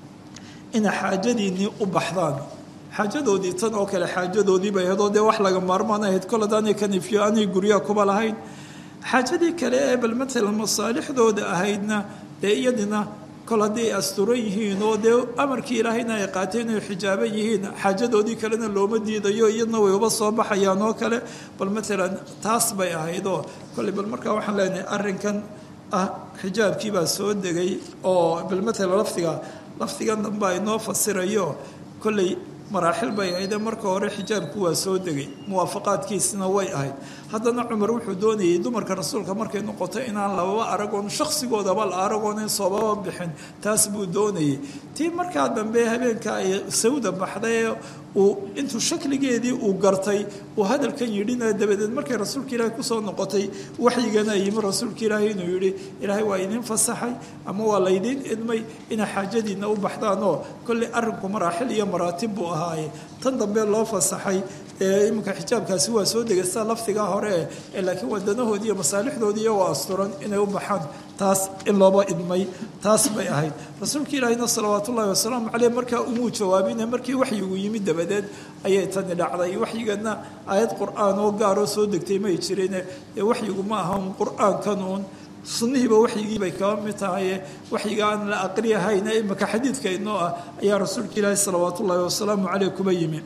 ina xaajadiinnii u baxdaan xaajadoodii tan oo kale xaajadoodii bay ahayd oo dee wax laga maarmaan ahayd kol hadaanay kanifiyo aanay guryaha kuba lahayn xaajadii kale ee bal maalan masaalixdooda ahaydna dee iyadina kol hadday asturan yihiin oo dee amarkii ilaahayna ay qaateen oy xijaaban yihiin xaajadoodii kalena looma diidayo iyadna way uba soo baxayaan oo kale bal maalan taas bay ahayd oo kolley bal markaa waxaan leenahay arrinkan ah xijaabkii baa soo degay oo bal maalan lafdiga lafdigan dambe inoo fasirayo kolley maraaxil bay ahayd marka hore xijaabku waa soo degay muwaafaqaadkiisina way ahayd haddana cumar wuxuu doonayay dumarka rasuulka markay noqoto inaan lababa aragoon shakhsigoodaba la aragoon in soobaba bixin taas buu doonayay tii markaa dambe habeenka ay sawda baxday uu intuu shakligeedii uu gartay uu hadalkan yidhina dabadeed markay rasuulka ilaahay kusoo noqotay waxyigana yimi rasuulka ilaahay inuu yidhi ilaahay waa idiin fasaxay ama waa laydiin idmay inay xaajadiina u baxdaan oo kolley arrinku maraaxil iyo maraatib buu ahaaye tan dambe loo fasaxay ee iminka xijaabkaasi waa soo degay sida lafdigaa hore ee laakiin wadanahoodii iyo masaalixdoodii iyo waa asturan inay u baxaan taas in looba idmay taas bay ahayd rasuulka ilaahayna salawaatu ullahi wasalaamu caleyh markaa umuu jawaabine markii waxyigu yimid dabadeed ayay tani dhacday waxyigana aayad qur-aan oo gaaroo soo degtay may jirine ee waxyigu ma aha un qur-aankan uun sunnihiiba waxyigii bay kaba mid tahaye waxyiga aan la aqriyahayna imaka xadiidka inoo ah ayaa rasuulka ilaahi salawaatu ullaahi wasalaamu caleyh kuba yimi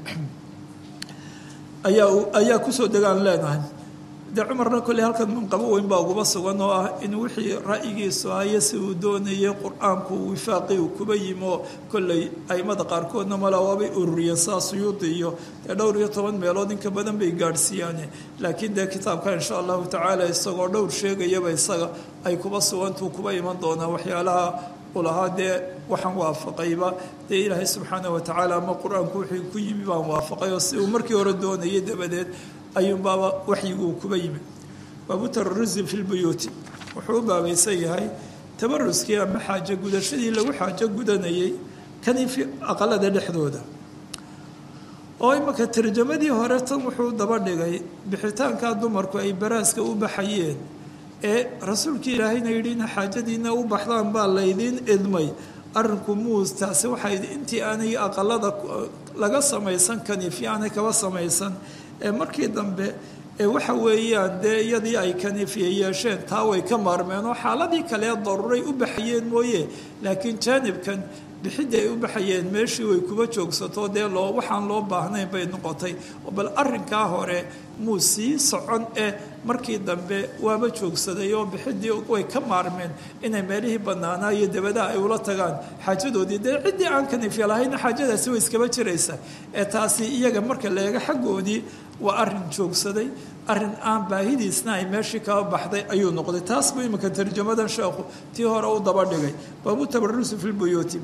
ayaa ayaa kusoo degaan leenahay dee cumarna kolley halkan manqabo weyn baa uguba sugan oo ah in wixii ra'yigiisu ahaye si uu doonayay qur-aanku wifaaqi uu kuba yimi oo kolley aimada qaarkoodna mala waabay ururiyeen saa suyuudi iyo dee dhowr iyo toban meelood inka badan bay gaadhsiiyaane laakiin dee kitaabka insha allahu tacaala isagoo dhowr sheegayaba isaga ay kuba sugantuu kuba iman doonaa waxyaalaha ulahaa dee waxaan waafaqayba dee ilaahay subxaana watacaala ama qur-aanku wixii ku yimi baan waafaqay oo si uu markii hore doonayay dabadeed ayuunbaaba waxyiguu kuba yimi baabu tarurusi fi lbuyuuti wuxuu u baabaysan yahay tabaruskii ama xaajo gudashadii lagu xaajo gudanayay kanifi aqalada dhexdooda oo imanka tarjamadii hore tan wuxuu daba dhigay bixitaankaa dumarku ay baraaska u baxayeen ee rasuulka ilaahayna yidhi ina xaajadiina u baxdaan baa laydiin idmay arrinku muus taasi waxay intii aanay aqalada laga samaysan kanifi aanay kaba samaysan ee markii dambe ee waxa weeyaan dee iyadii ay kanifiye yeesheen taa way ka maarmeen oo xaaladii kale daruuray u baxayeen mooye laakiin jaanibkan bixidii ay u baxayeen meeshii way kuba joogsato dee loo waxaan loo baahnayn bay noqotay bal arrinkaa hore muu sii socon eh markii dambe waaba joogsaday oo bixidii way ka maarmeen inay meelihii bannaanaa iyo dabadaha ay ula tagaan xaajadoodii dee ciddii aan kaniifya lahayna xaajadaasi way iskaba jiraysa ee taasi iyaga marka la eego xaggoodii waa arrin joogsaday arrin aan baahidiisna ay meeshii kaba baxday ayuu noqday taas buu iminka tarjamadan sheekhu tii hore u daba dhigay baabu tabarusi fi lbuyuuti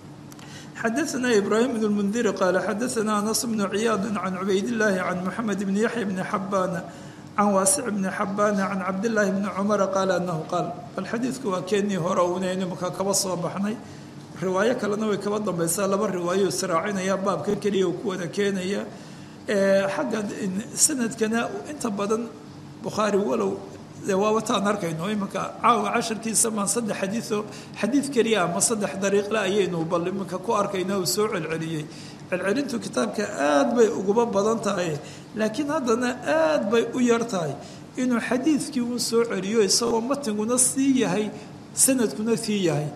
xadaثna ibrahim bn اlmundiri qaala xadaثna anas bnu ciyaad can cubaydillaahi can moxamed bni yaxya bni xabaana can waasic bni xabaana can cabdillaahi bni cumara qaala anahu qaal bal xadiidku waa keenii hore unaynu marka kaba soo baxnay riwaayo kalena way kaba dambaysaa laba riwaayo israacinaya baabka keliya uu ku wada keenaya xagga sanadkana inta badan bukhaari walow waawataan arkayno iminka caawa casharkiisa maan saddex xadiioo xadiid keliya ama saddex dariiqle ayaynu bal iminka ku arkayna uu soo celceliyey celcelintu kitaabka aad bay uguba badan tahay laakiin haddana aad bay u yar tahay inuu xadiidkii uu soo celiyo isagoo matiguna sii yahay sanadkuna sii yahay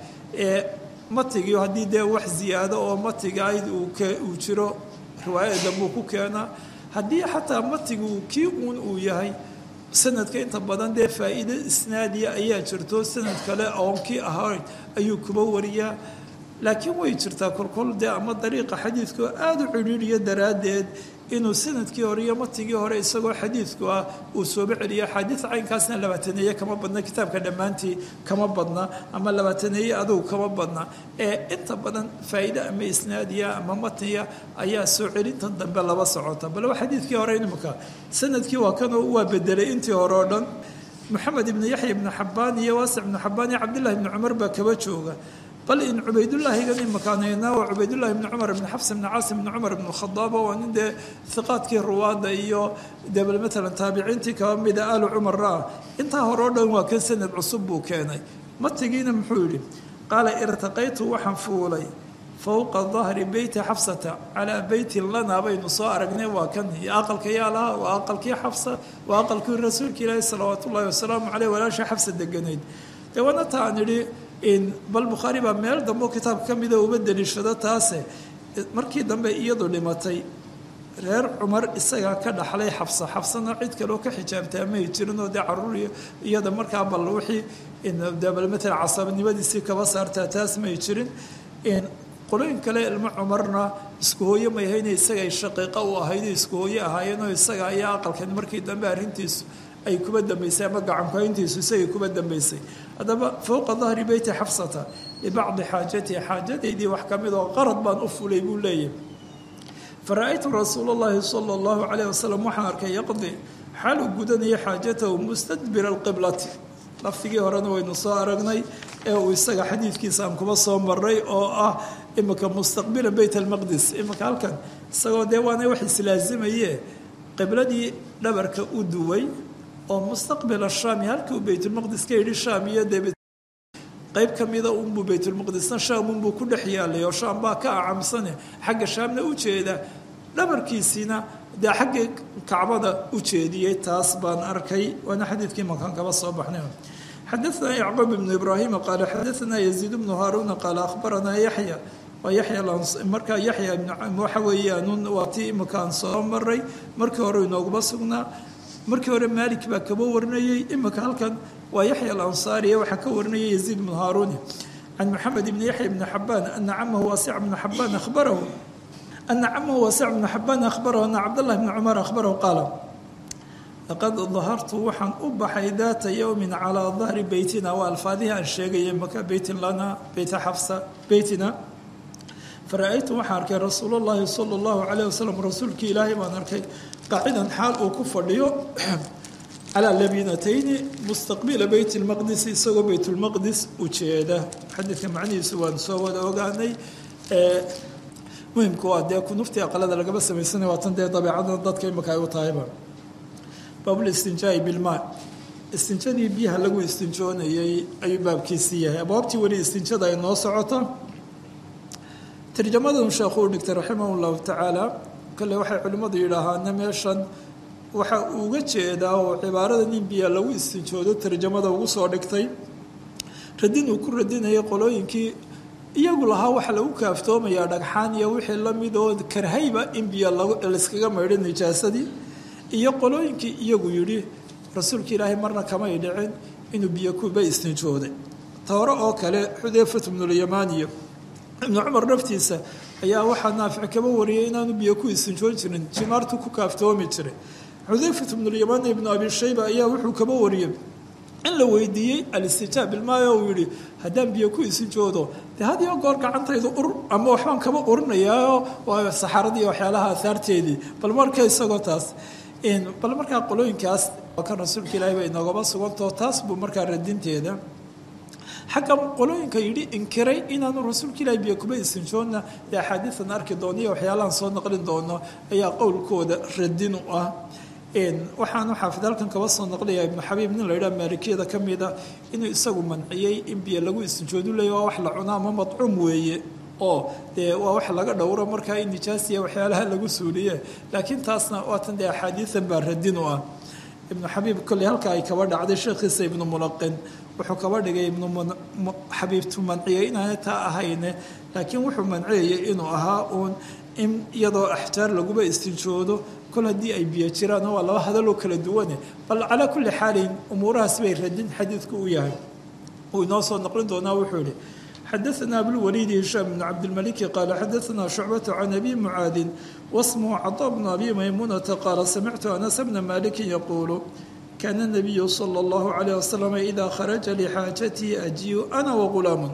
matigii haddii dee wax ziyaado oo matiga ayd uu jiro riwaayada dambuu ku keenaa haddii xataa matigu kii uun uu yahay sanadka inta badan dee faa'iido isnaadiya ayaa jirto sanad kale oon kii ahayn ayuu kuba wariyaa laakiin way jirtaa kolkol dee ama dariiqa xadiidku aada u cidhiiriyo daraaddeed inuu sanadkii hore iyo matigii hore isagoo xadiidku ah uu sooba celiyo axaadiid caynkaasna labaataneeye kama badna kitaabka dhammaantii kama badna ama labaataneeye adugu kama badna ee inta badan faa'iide ama isnaadiya ama matniya ayaa soo celintan dambe laba socota bal waa xadiidkii hore imika sanadkii waa kanoo waa bedelay intii hore oo dhan moxamed ibni yaxya ibni xabaan iyo waasic ibni xabaan iyo cabdillahi ibni cumar baa kaba jooga bal in cubaydulaahigan imakaanayna waa cubaydullahi ibni cumar ibni xafs ibni caasim ibni cumar ibni khadaaba waa nin dee hiqaadkii ruwaadda iyo dee bal matalan taabiciintii kaba mida aalu cumarra ah intaa hore oo dhan waa kan sanad cusub buu keenay matigiina muxuu yidhi qaala irtaqaytu waxaan fuulay fowqa dahri beyti xafsata calaa beytin lanaa baynu soo aragnay waa kan iyo aqalka yaalaha waa aqalkii xafsa waa aqalkii rasuulka ilaahi salawaatu ullahi wasalaamu caleyh walaasha xafsa deganayd dee waana ta aan idhi bal bukhaari baa meel dambe oo kitaabka ka mida uba deliishado taase markii dambe iyadu dhimatay reer cumar isagaa ka dhaxlay xafsa xafsana cid kaleo ka xijaabtaa may jirin oo dee caruur iyada markaa bal wixii bal matala casabanimadiisii kaba saartaa taas may jirin qolooyin kale ilmo cumarna isku hooye may hayne isaga ay shaqiiqo u ahayd isku hooye ahaayeenoo isaga ayaa aqalkan markii dambe arrintiisu ay kuba dambaysay ama gacankayntiisu isagay kuba dambaysay haddaba fowqa dahri beyti xafsata libacdi xaajatihi xaajadaydii wax ka mid oo qarad baan u fulay buu leeyahy fara-aytu rasuula llahi sala allahu calayh wasalam waxaan arkay yaqdi xaal uu gudanaya xaajatahu mustadbira alqiblati lafdigii horena waynu soo aragnay ee uu isaga xadiidkiisa aan kuba soo maray oo ah imika mustaqbila beyt almaqdis imika halkan isagoo dee waana wax islaazimaye qibladii dhabarka u duway oo mustaqbil ashaami halkuu baytulmaqdis ka yidhi shaam iyo dee qayb ka mida unbuu baytulmaqdisna shaam unbuu ku dhex yaalay oo shaam baa ka acamsane xagga shaamna u jeeda dhabarkiisiina dee xagga kacbada u jeediyey taas baan arkay waana xadiidkii makaan kaba soo baxnay xadaثna yacqub ibnu ibraahima qaala xadaثna yaziid bnu haaruuna qaala akhbaranaa yaxya waa yaxya markaa yaxya waxa weeyaan waa tii imakaan soo maray markii hore inooguma sugnaa markii hore maalik baa kaba warinayey imika halkan waa yaxya alansaariye waxaa ka warinayay yaziid bnu haaruuni can moxamed ibni yaxya ibni xabaan ana camahu waasic bnu xabaan ahbarahu ana camahu waasic bnu xabaan ahbarahu ana cabdallahi bni cumar ahbarahu qaala laqad dahartu waxaan u baxay daata yowmin calaa dahri beytina waa alfaadihii aan sheegayay maka beytin lana beyta xafsa beytina fara-aytu waxaan arkay rasuul llahi sala allahu calayh wasalam rasuulkii ilaahay baan arkay qaacidan xaal uu ku fadhiyo calaa labinatayni mustaqbila beyt lmaqdis isagoo beytulmaqdis u jeeda xadiidka macnihiisu waan soo wada ogaanay muhimka waa dee kunuftii aqalada lagaba samaysanay waatan dee dabeecada dadka imika ay u tahayba baablistinjaai bilmaa istinjadii biyaha lagu istinjoonayay ayuu baabkiisii yahay abwaabtii weli istinjada ay noo socota tarjamadan sheekhu u dhigtay raximah llahu tacaala kale waxay culimmadu yidhaahaana meeshan waxa uga jeedaa oo cibaaradan in biya lagu istinjoodo tarjamada ugu soo dhigtay radin uu ku radinayay qolooyinkii iyagu lahaa waxa lagu kaaftoomayaa dhagxaan iyo wixii la mid oo karhayba in biyo layskaga maydho nijaasadii iyo qolooyinkii iyagu yidhi rasuulka ilaahay marna kamay dhicin inuu biyo kuba istinjooday tawro oo kale xudayfat ibnulyamaaniyo ibnu cumar naftiisa ayaa waxaa naafic kaba wariyay inaanu biyo ku istinjoon jirin jimaartu ku kaaftoomi jiray xudayfat ibnulyamaani ibnu abi shayba ayaa wuxuu kaba wariyey in la weydiiyey alistijaab bilmaayo uu yidhi haddaan biyo ku isinjoodo dee had iyo goor gacantaydu ur ama waxbaan kaba urinayaa waa saxaradii waxyaalaha aahaarteedii bal marka isagoo taas bal markaa qolooyinkaas kan rasuulka ilaahay bay inoogaba sugantao taas buu markaa radinteeda xagga qolooyinka yidhi inkiray inaanu rasuulka ilaahay biyo kuba isinjoonna dee axaadiisan arki doono iyo waxyaalahan soo naqlin doono ayaa qowlkooda radin u ah waxaanu xaafid halkan kaba soo naqlaya ibnu xabiib nin la yidhaha maalikiyada ka mida inuu isagu manciyey in biyo lagu istinjoodu leeya waa wax la cuno ama madcuum weeye oo dee waa wax laga dhowro markaa in nijaasiya waxyaalaha lagu suuliye laakiin taasna waatan dee axaadiisan baa radin u ah ibnu xabiib kolley halka ay kaba dhacday sheekhiisa ibnu mulaqin wuxuu kaba dhigay ibnu xabiibtu manciyey inaanay taa ahayne laakiin wuxuu manciyayay inuu ahaa uun in iyadoo axjaar laguba istinjoodo kol haddii ay biyo jiraan waa laba hadaloo kala duwane bal calaa kulli xaalin umuurahaas bay radin xadiidku u yahay uu inoo soo noqlin doonaa wuxuu yihi xadaثna abulwaliidi hishaam bn cabdilmaliki qaala xadaثna shucbata can abi mucaadin wasmuhu caطaa bnu abi maymunata qaala samictu anas bna maliki yaquulu kaana nabiyu salى اllahu عalayh wasalam idaa kharaja lixaajatii ajiyu ana wagulaamun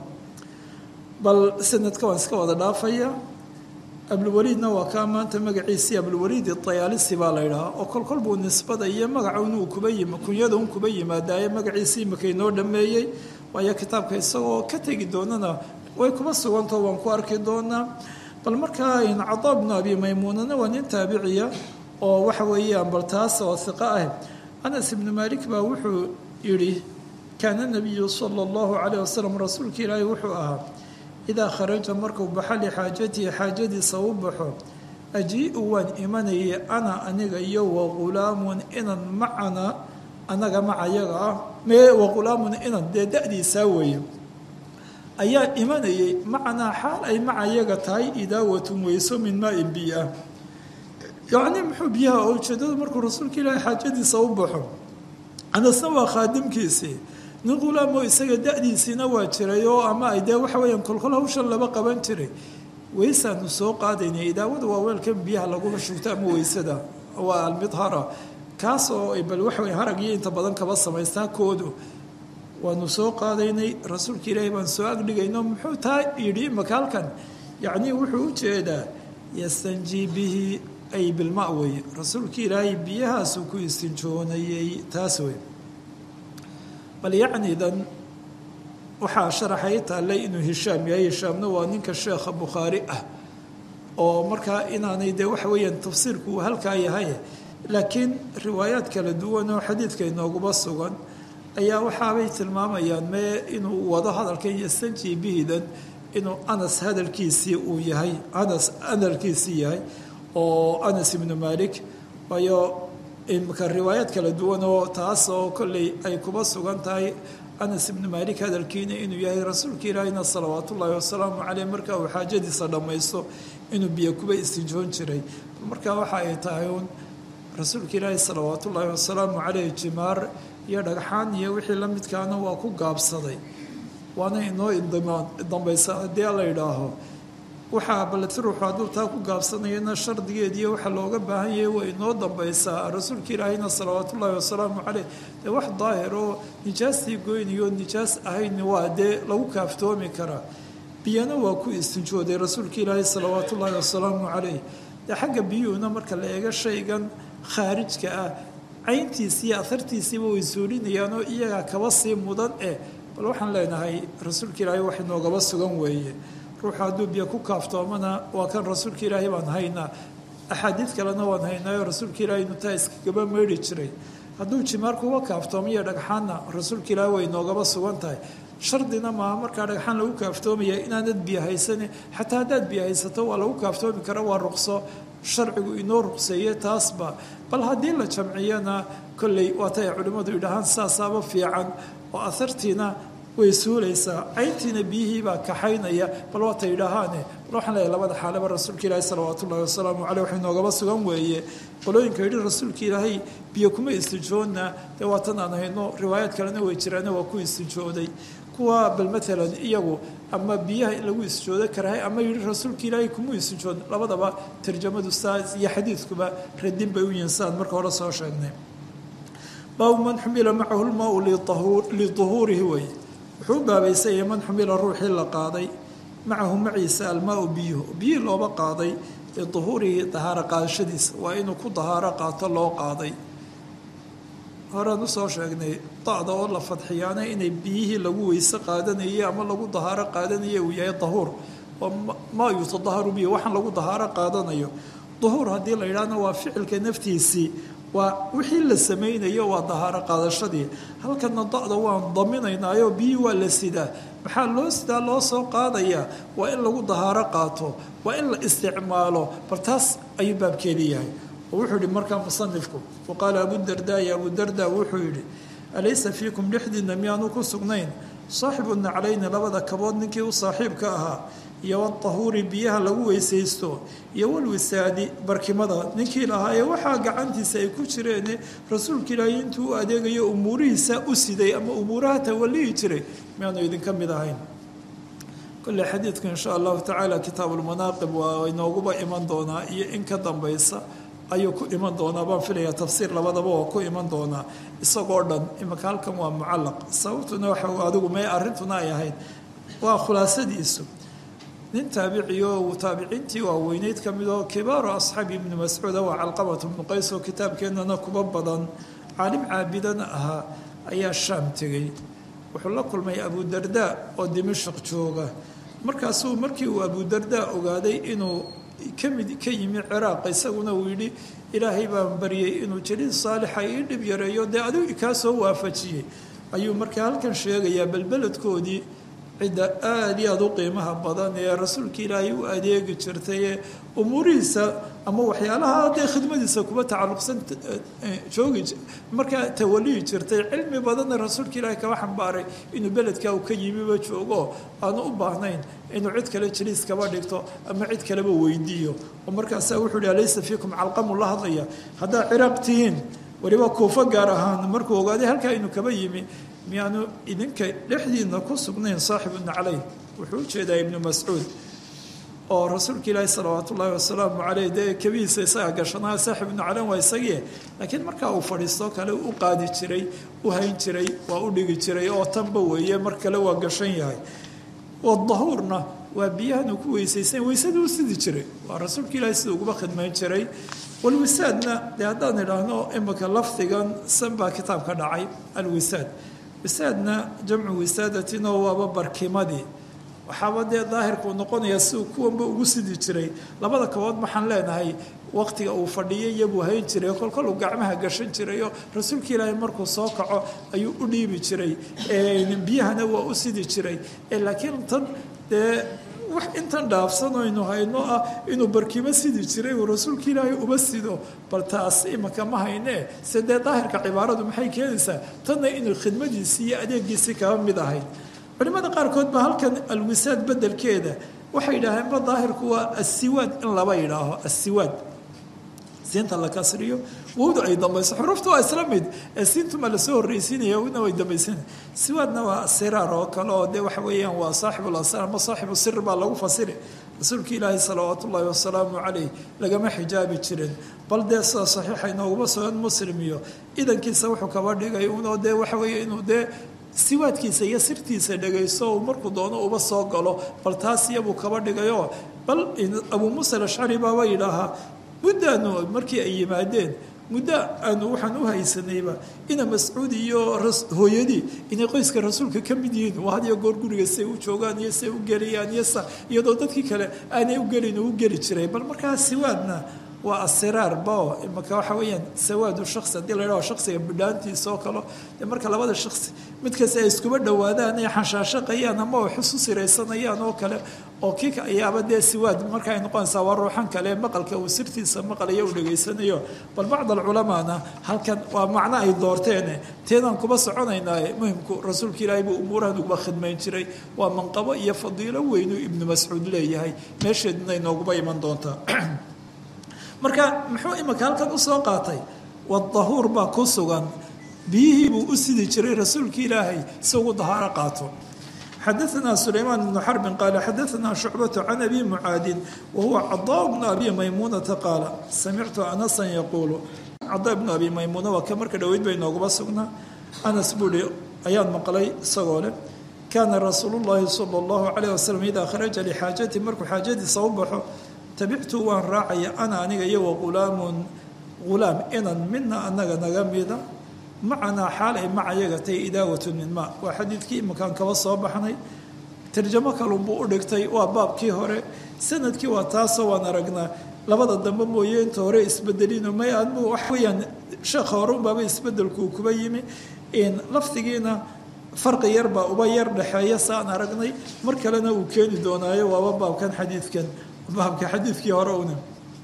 bal sanadka waan iska wada dhaafaya abulwaliidna waa kaa maanta magaciisii abulwaliid ayaalisi baa la ydhahaa oo kolkol buu nisbada iyo magacaunuu kuba yim kunyada un kuba yimaadaaye magaciisii imaka inoo dhameeyey waayo kitaabka isagoo ka tegi doonana way kuba sugantao waan ku arki doonaa bal markaa cadaa bnu abi maymuunana waa nin taabiciya oo waxa weeyaan bal taas oo hiqo ah anas ibnu maalik baa wuxuu yidhi kaana nabiyu sala allahu calayh wasalam rasuulka ilaahi wuxuu ahaa idaa kharaja markuu baxo lixaajatihi xaajadiisa u baxo ajii-u waan imanayay ana aniga iyo waqulaamun inan macana anaga macayaga ah mee waqulaamun inan dee da-diisaa weeye ayaa imanayay macanaa xaal ay macayaga tahay idaawatun weyso min maa-in biyo ah yacni muxuu biyaha oo ujeedadu markuu rasuulka ilaahi xaajadiisa u baxo anasna waa khaadimkiisii nin qulaamoo isaga da-diisiina waa jiray oo ama ay dee waxa weyaan kolkol hawshan laba qaban jiray weysaanu soo qaadaynay idaawada waa weelkan biyaha lagula shugto ama weysada waa almidhara kaas oo ay bal waxa wey harag iyo inta badan kaba samaystaa koodu waanu soo qaadaynay rasuulka ilaahi baan soo agdhigayno muxuu taa yidhi makaalkan yacnii wuxuu u jeedaa yastanjii bihi ay bilma weye rasuulka ilaahay biyahaasuu ku istinjoonayay taas wey bal yacnidan waxaa sharaxay taallay inuu hishaam yahay hishaamna waa ninka sheekha bukhaari ah oo markaa inaanay dee waxa weeyaan tafsiirku uu halkaa yahay laakiin riwaayaad kala duwan oo xadiidka inooguba sugan ayaa waxaabay tilmaamayaan mee inuu wado hadalkan yastanji bihidan inuu anas hadalkiisii uu yahay anas hadalkiisii yahay oo anas ibnu malik waayo imka riwaayaad kala duwan oo taas oo kolley ay kuba sugan tahay anas ibnu malik hadalkiina inuu yahay rasuulka ilaahina salawaat ullaahi wasalaamu caleyh marka uu xaajadiisa dhammaysto inuu biyo kuba istinjoon jiray markaa waxa ay tahay uun rasuulka ilaahi salawaat ullaahi wasalaamu caleyh jimaar iyo dhagxaan iyo wixii la midkaana waa ku gaabsaday waana inoo dambaysa haddii la yidhaaho waxaa baleti ruuxu hadduu taa ku gaabsanayana shardigeediiyo waxa looga baahan yahay way inoo dambaysaa rasuulka ilaahina salawaat ullaahi wasalaamu caleyh dee wax daahir oo nijaastii goynayo nijaas ahayn waa dee lagu kaaftoomi karaa biyana waa ku istinjooday rasuulka ilaahi salawaat ullaahi wasalaamu caleyh dee xagga biyuhuna marka la eego shaygan khaarijka ah cayntiisi iyo ahartiisiiba way suulinayaan oo iyagaa kaba sii mudan eh bal waxaan leenahay rasuulka ilaahi wax inoogaba sugan weeye ruuxu hadduu biyo ku kaaftoomana waa kan rasuulka ilaahi baan haynaa axaadiid kalena waan haynaayo rasuulka ilaahi inuu taa iskagaba meydhi jiray hadduu jimaar kuga kaaftoomayo dhagxaanna rasuulka ilaahi way inoogaba sugan tahay shardina maaha markaa dhagxaan lagu kaaftoomaya inaanad biyo haysane xataa haddaad biyo haysato waa lagu kaaftoomi kara waa ruqso sharcigu inoo ruqseeye taasba bal haddii la jamciyana kolley waata ay culimmadu yidhahaan saasaaba fiican oo ahartiina way suulaysaa cayntiina biyihii baa kaxaynaya bal waata yidhaahaane bal waxaan leeyahay labada xaalaba rasuulka ilaahi salawaatu ullahi wasalaamu caleyh waxay noogaba sugan weeye qolooyinka yidhi rasuulka ilaahay biyo kuma istijoodna dee waatan aan hayno riwaayaad kalena way jiraana waa ku istijooday kuwa bal maalan iyagu ama biyaha in lagu istijoodo karahay ama yidhi rasuulka ilaahay kuma istijood labadaba tarjamadu saas iyo xadiidkuba radin bay u yihiin saan marka hore soo sheegnay baabu man xumila macahu lmaau liduhuurihi wey wuxuu u baabaysanyay man xumila ruuxii la qaaday macahu maciisa almaau biyuhu biyihii looba qaaday liduhuurihi dahaaro qaadashadiisa waa inuu ku dahaaro qaato loo qaaday horaan usoo sheegnay dacda oo la fadxiyaana inay biyihii lagu weyse qaadanayay ama lagu dahaaro qaadanaya uu yahay dahuur oo maa yutadaharu bihi waxaan lagu dahaaro qaadanayo duhuur haddii la yidhaahna waa ficilka naftiisii waa wixii la samaynayo waa dahaaro qaadashadii halkana dacda waan daminaynaayo biyihii waa la sidaa maxaa loo sidaa loo soo qaadayaa waa in lagu dahaaro qaato waa in la isticmaalo bal taas ayuu baabkeedii yahay wuxuu yihi markaa musanifku waqaala abudardaai abudarda wuxuu yihi alaysa fiikum dhexdiina miyaanu ku sugnayn saaxibu naclayni labada kabood ninkii u saaxiibka ahaa iyo wadahuuri biyaha lagu weysaysto iyo walwisaadi barkimada ninkii lahaa ee waxaa gacantiisa ay ku jireen rasuulka ilaahay intuu u adeegayo umuurihiisa u siday ama umuuraha tawalihi jiray miyaanu idinka mid ahayn kolley xadiidku insha allahu tacaala kitaabuulmanaaqib waa inooguba iman doonaa iyo in ka dambaysa ayuu ku iman doonaa baan filayaa tafsiir labadaba oo ku iman doonaa isagoo dhan imaka halkan waa mucallaq sababtuna waxa adigu may arrintuna ay ahayd waa khulaasadiisu nin taabiciyo uu taabiciintii waaweyneyd ka mid oo kibaaru asxaabi ibni mascuuda waa calqamatu ibnu qays oo kitaabkeennana kuba badan caalim caabidana ahaa ayaa shaam tegey wuxuu la kulmay abudarda oo dimashq jooga markaasuu markii uu abudarda ogaaday inuu kamid ka yimi ciraaq isaguna uu yidhi ilaahay baan baryay inuu jaliil saalixa ii dhib yareeyo dee adigu kaa soo waafajiyey ayuu markaa halkan sheegayaa balbeledkoodii cidda aada iyo aada u qiimaha badan ee rasuulka ilaahay u adeegi jirtay ee umuurihiisa ama waxyaalaha dee khidmadiisa kuba tacalluqsan joogi markaa tawalihi jirtay cilmi badanna rasuulka ilaahay kaba xambaaray inuu beledkaa uu ka yimiba joogo aanu u baahnayn inuu cid kale jaliis kaba dhigto ama cid kaleba weydiiyo oo markaasaa wuxuu ihi alaysa fiikum calqamu la hadlaya haddaad ciraaq tihiin waliba kuufo gaar ahaan markuu ogaaday halkaa inuu kaba yimi miyaanu idinka dhexdiina ku sugnayn saaxibu naclayn wuxuu u jeedaa ibnu mascuud oo rasuulka ilaahi salawaat ullaahi wasalaamu caleyh dee kabihiisa isaga gashanaa saaxibu naclayn waa isagie laakiin markaa uu fadhiisto kale u qaadi jiray u hayn jiray waa u dhigi jiray oo tanba weeye mar kale waa gashan yahay wadahuurna waa biyahanuu ku weysaysan weysada u sidi jiray waa rasuulka ilaahi sida uguba khidmayn jiray walwisaadna dee haddaan idhaahno imika lafdigan san baa kitaabka dhacay alwisaad wisaadna jamcu wisaadatin oo waaba barkimadii waxaaba dee daahirkuu noqonayaa siduu kuwanba ugu sidi jiray labada kabood waxaan leenahay waqtiga uu fadhiyay iyabuu hayn jiray kolkol uu gacmaha gashan jirayoo rasuulka ilaahay markuu soo kaco ayuu u dhiibi jiray biyahana waa u sidi jiray laakiin tan dee wax intan dhaafsan aynu hayno ah inuu barkimo sidi jiray uu rasuulka ilaahay uba sido bal taas imaka ma haynee se dee daahirka cibaaradu maxay keenaysaa tanna inuu khidmadiisii iyo adeegiisii kaba mid ahayd culimada qaarkood baa halkan alwisaad bedelkeeda waxay yidhaaheenba daahirku waa assiwaad in laba yidhaaho assiwaad siinta la kasriyo wowda ay dambayso xuruufta waa isla mid ee siintuma lasoo horreysiinaya wowdna way dambaysan siwaadna waa siraar oo kale oo dee waxa weeyaan waa saaxibul asraar ama saaxibu sir baa lagu fasiri rasuulka ilaahi salawaatu ullaahi wasalaamu caleyh lagama xijaabi jirin bal dee sida saxiixa inooguma sugan muslim iyo idankiisa wuxuu kaba dhigay unoo dee waxa weeye inuu dee siwaadkiisa iyo sirtiisa dhegaysto markuu doono uba soo galo bal taas iyabuu kaba dhigayo bal abuu muusa alashcari baaba yidhaahaa muddaanu markii ay yimaadeen muddo aanu waxaan u haysanayba ina mascuud iyo hooyadii inay qoyska rasuulka ka mid yihiin waa had iyo goor guriga say u joogaan iyo say u gelayaan iyo sa iyadoo dadkii kale aanay u gelin u geli jiray bal markaa siwaadna waa asiraar bao imaka waxa weeyaan sawaadu shaksi haddii la yidhaho shaksiga bidhaantiisa oo kalo dee marka labada shaksi midkaas ay iskuba dhowaadaan ay xanshaashaqayaan ama wax isu siraysanayaan oo kale oo kika ayaaba dee siwaad marka ay noqonaysaa waa ruuxan kale maqalka uu sirtiisa maqalayo u dhegaysanayo bal bacd alculamaana halkan waa macno ay doorteene teedaan kuba soconaynaa muhimku rasuulka ilaahay buu umuurahan uguba khidmayn jiray waa manqabo iyo fadiilo weynuu ibnu mascuud leeyahay meesheedna inooguba iman doontaa marka muxuu imika halkan usoo qaatay wadahuur baa ku sugan biyihii buu u sidi jiray rasuulka ilaahay si ugu dahaaro qaato xadaثna sulaymaan bnu xarbin qaala xadaثna shucbaة can abi mucaadin wahuwa cadaa bnu abi maymuunata qaala samictu anasan yaquulu cadaa bnu abi maymuuna waa ka marka dhoweyd bay nooguba sugnaa anas buuhi ayaan maqlay isagoo leh kaana rasuulu llahi salى اllahu alayh wasalam idaa kharaja lixaajati markuu xaajadiisa u baxo tabictu waan raacaya ana aniga iyo waqulaamun ghulaam inan midna anaga naga mida macanaa xaal ay macayaga tay idaawatun min maa waa xadiidkii imakaan kaba soo baxnay tarjamo kalunbuu u dhigtay waa baabkii hore sanadkii waa taasoo waan aragnaa labada dambe mooye inta hore isbedelino may aadmu wax weyaan sheekha hore unbaaba isbedelkuu kuba yimi lafdigiina farqi yarbaa uba yar dhexeeya saan aragnay mar kalena uu keeni doonaayo waaba baabkan xadiidkan baabka xadiidkii hore una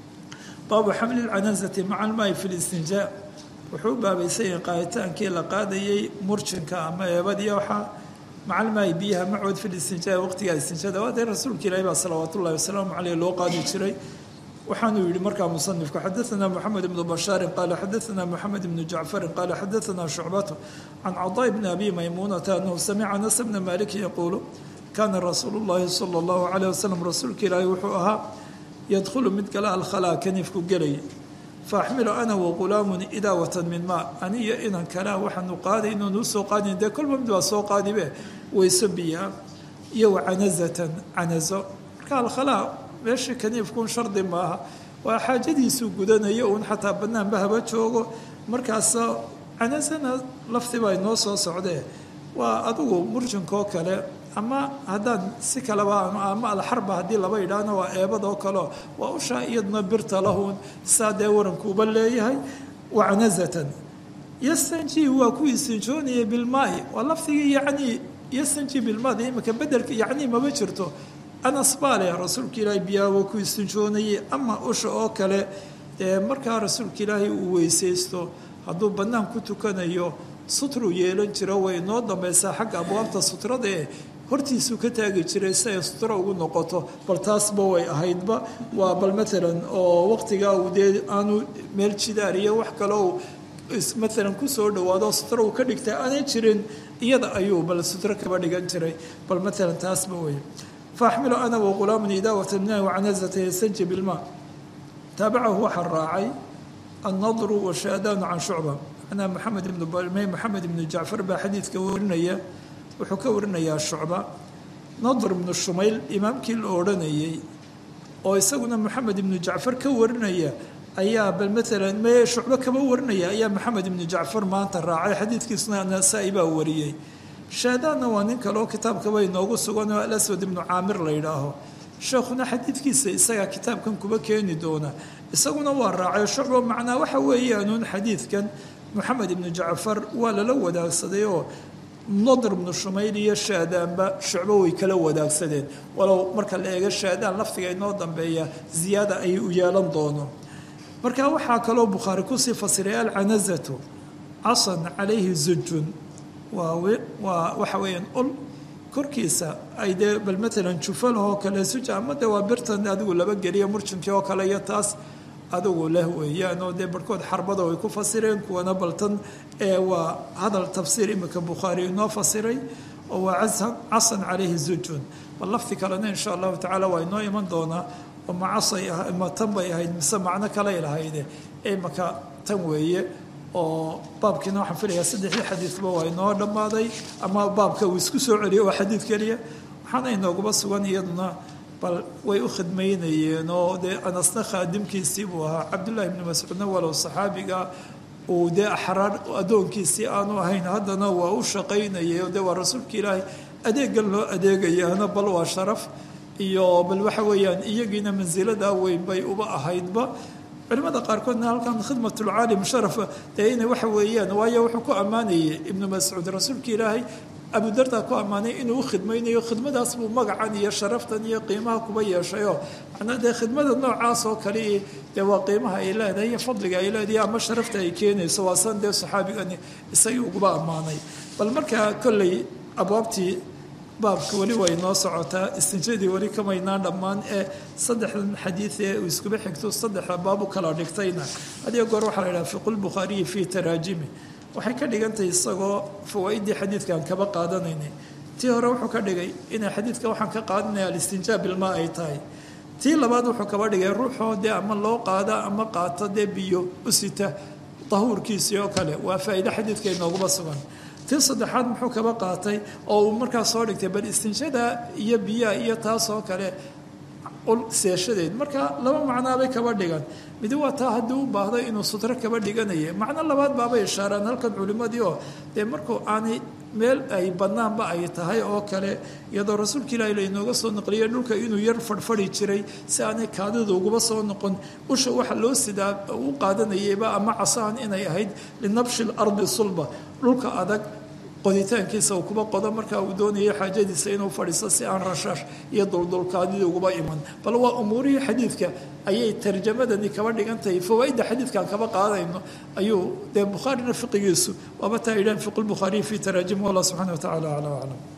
baabu xamli lcanaasati maca almaai fi listinjaa wuxuu u baabaysay qaaditaankii la qaadayay murjinka ama eebadiyo waxaa macalmaay biyaha macood fi listinjaa waqtigaa istinjaada waa dee rasuulka ilaahi baa salawaat ullahi wasalaamu caleyh loo qaadi jiray waxaanuu yihi markaa musanifku xadaثna moxamed ibnu bashaarin qaala xadaثna moxamed ibnu jacfarin qaala xadaثna shucbatu can cadaa bni abi maymuunata anahu samica anas bna maliki yaquulu kaana rasuulu llahi sala اllahu alayh wasalam rasuulka ilaahi wuxuu ahaa yadkhulu mid gala alkhalaa kaniifku gelaya faaxmilu ana waqulaamun idaawatan min maa aniyo inan kalea waxaanu qaadayno nuu soo qaadayn dee kolba mid waa soo qaadibe wayso biyaa iyo wacanazatan canazo marka alkhalaa meeshii kaniifkuun shardi maaha waa xaajadiisuu gudanayo uun xataa banaanba haba joogo markaas canazana lafdi baa inoo soo socdee waa adigu murjinkoo kale ama haddaan si kaleba ama alxarba haddii laba yidhaahna waa eebadoo kaleo waa ushaa iyaduna birta lahuun saa dee warankuuba leeyahay wacanazatan yastanji waa ku istinjoonaya bilmaai waa lafdigii yacnii yastanji bilmaadi imika bedelka yacnii maba jirto anas baa leh rasuulka ilaahay biyaa waa ku istinjoonayay ama usha oo kale dee markaa rasuulka ilaahay uu weysaysto hadduu bannaan ku tukanayo sutruu yeelan jiro way inoo dambaysaa xagga abwaabta sutrada ee hortiisuu ka taagi jiray si ay sutro ugu noqoto bal taasba way ahaydba waa bal maalan oo waqtigaa uu dee aanu meel jidaar iyo wax kaleo maalan kusoo dhawaado sutro uu ka dhigtay aanay jirin iyada ayuu bal sutro kaba dhigan jiray bal maalan taasba wey faaxmilu ana waqulaamun idaawata mina wacanazata yastanji bilmaa taabacahu waxaa raacay annadru washaadaanu can shucba anaa maxamed ibnu maxamed ibnu jacfar baa xadiidka warinaya wuxuu ka warinayaa shucba nadr ibnu shumayl imaamkii la odhanayey oo isaguna maxamed ibnu jacfar ka warinaya ayaa bal maalan me shucbo kaba warinaya ayaa maxamed ibnu jacfar maanta raacay xadiidkiisuna nasaa-i baa wariyey shaadaanna waa nin kaleoo kitaabkaba inoogu sugan oo alaswad ibnu caamir la yidhaaho sheekhuna xadiidkiisa isagaa kitaabkan kuba keeni doona isaguna waa raacay shucbo macnaa waxa weeyaanuun xadiidkan moxamed ibnu jacfar waa lala wadaagsaday oo nadr ibnu shumayl iyo shaadaanba shucbo way kala wadaagsadeen walow marka la eego shaadaan laftiga inoo dambeeya ziyaada ay u yeelan doono marka waxaa kaloo bukhaari kusii fasiray alcanazatu casan calayhi zujun waa waa waxa weeyaan ul korkiisa ay dee bal maalan jufalahoo kale suja ama dee waa birtan adigu laba geliya murjinkii oo kale iyo taas adigu leh weeyaan oo dee barhkood xarbada way ku fasireen kuwana baltan ee waa hadal tafsiir imika bukhaari inoo fasiray oo waa casan casan calayhi zujun bal lafti kalena insha allahu tacaala waa inoo iman doonaa oo ma casay ma tan bay ahayd mise macno kaley lahayde imika tan weeye oo baabkiina waxaan filayaa saddexdii xadiidba waa inoo dhammaaday ama baabka uu isku soo celiyo waa xadiid keliya waxaana inooguba sugan iyaduna bal way u khidmaynayeen oo dee anasna khaadimkiisii buu ahaa cabdullaahi ibnu mascuudna walow saxaabiga uu dee axraar addoonkiisii aanu ahayn haddana waa u shaqaynayay oo dee waa rasuulka ilaahay adeegan loo adeegayaana bal waa sharaf iyo bal waxa weeyaan iyagiina mansiladaa weyn bay uba ahaydba culimada qaarkoodna halkan khidmatulcaalim sharafa dee inay waxa weeyaan waayo wuxuu ku ammaanayay ibnu mascuud rasuulka ilaahay abudarda ku ammaanay inuu u khidmaynayo khidmadaas buu magacan iyo sharaftan iyo qiimaha kuba yeeshayoo macnaa dee khidmada noocaas oo kale dee waa qiimaha ay leedahay iyo fadliga ay leedahay ama sharafta ay keenayso waa san dee saxaabigani isagii uguba ammaanay bal markaa kolley abwaabtii baabka weli way noo socotaa istinjadii weli kamaynaan dhammaan ee saddexdan xadiid ee uu iskuba xigto saddexda baab u kala dhigtayna hadiyo goor waxaa la yidhaha fiqulbukhaariyi fii taraajimi waxay ka dhigantahay isagoo fawaa'iddii xadiidkaan kaba qaadanaynay tii hore wuxuu ka dhigay inay xadiidka waxaan ka qaadanaya alistinjaab bilmaa ay tahay tii labaad wuxuu kaba dhigay ruuxoo dee ama loo qaada ama qaato dee biyo u sita dahuurkiisii oo kale waa faa'iide xadiidka inooguma sugan tii saddexaad muxuu kaba qaatay oo uu markaa soo dhigtay bal istinjada iyo biyaha iyo taasoo kale seeshadeed marka laba macnaabay kaba dhigan midi waa taa haddii u baahdo inuu sutro kaba dhiganaya macno labaad baabay ishaaraan halkan culimmadii oo dee markuu aanay meel ay banaanba ay tahay oo kale iyadoo rasuulka ilaahi lainooga soo naqliyay dhulka inuu yar fadhfadhi jiray si aanay kaadida uguba soo noqon usha waxa loo sidaa u qaadanayayba ama casaan inay ahayd linabshi lardi sulba dhulka adag qoditaankiisa uu kuba qodo markaa uu doonayay xaajadiisa inuu fadhiisto si aan rashaash iyo duldulkaadida uguba iman bal waa umuurihii xadiidka ayay tarjamadani kaba dhigantahay fawaaidda xadiidkaan kaba qaadayno ayuu dee bukhaarina fiqigiisu waaba taa yidhahan fiqulbukhaariyi fii taraajim wallah subxana wa tacala acla aclam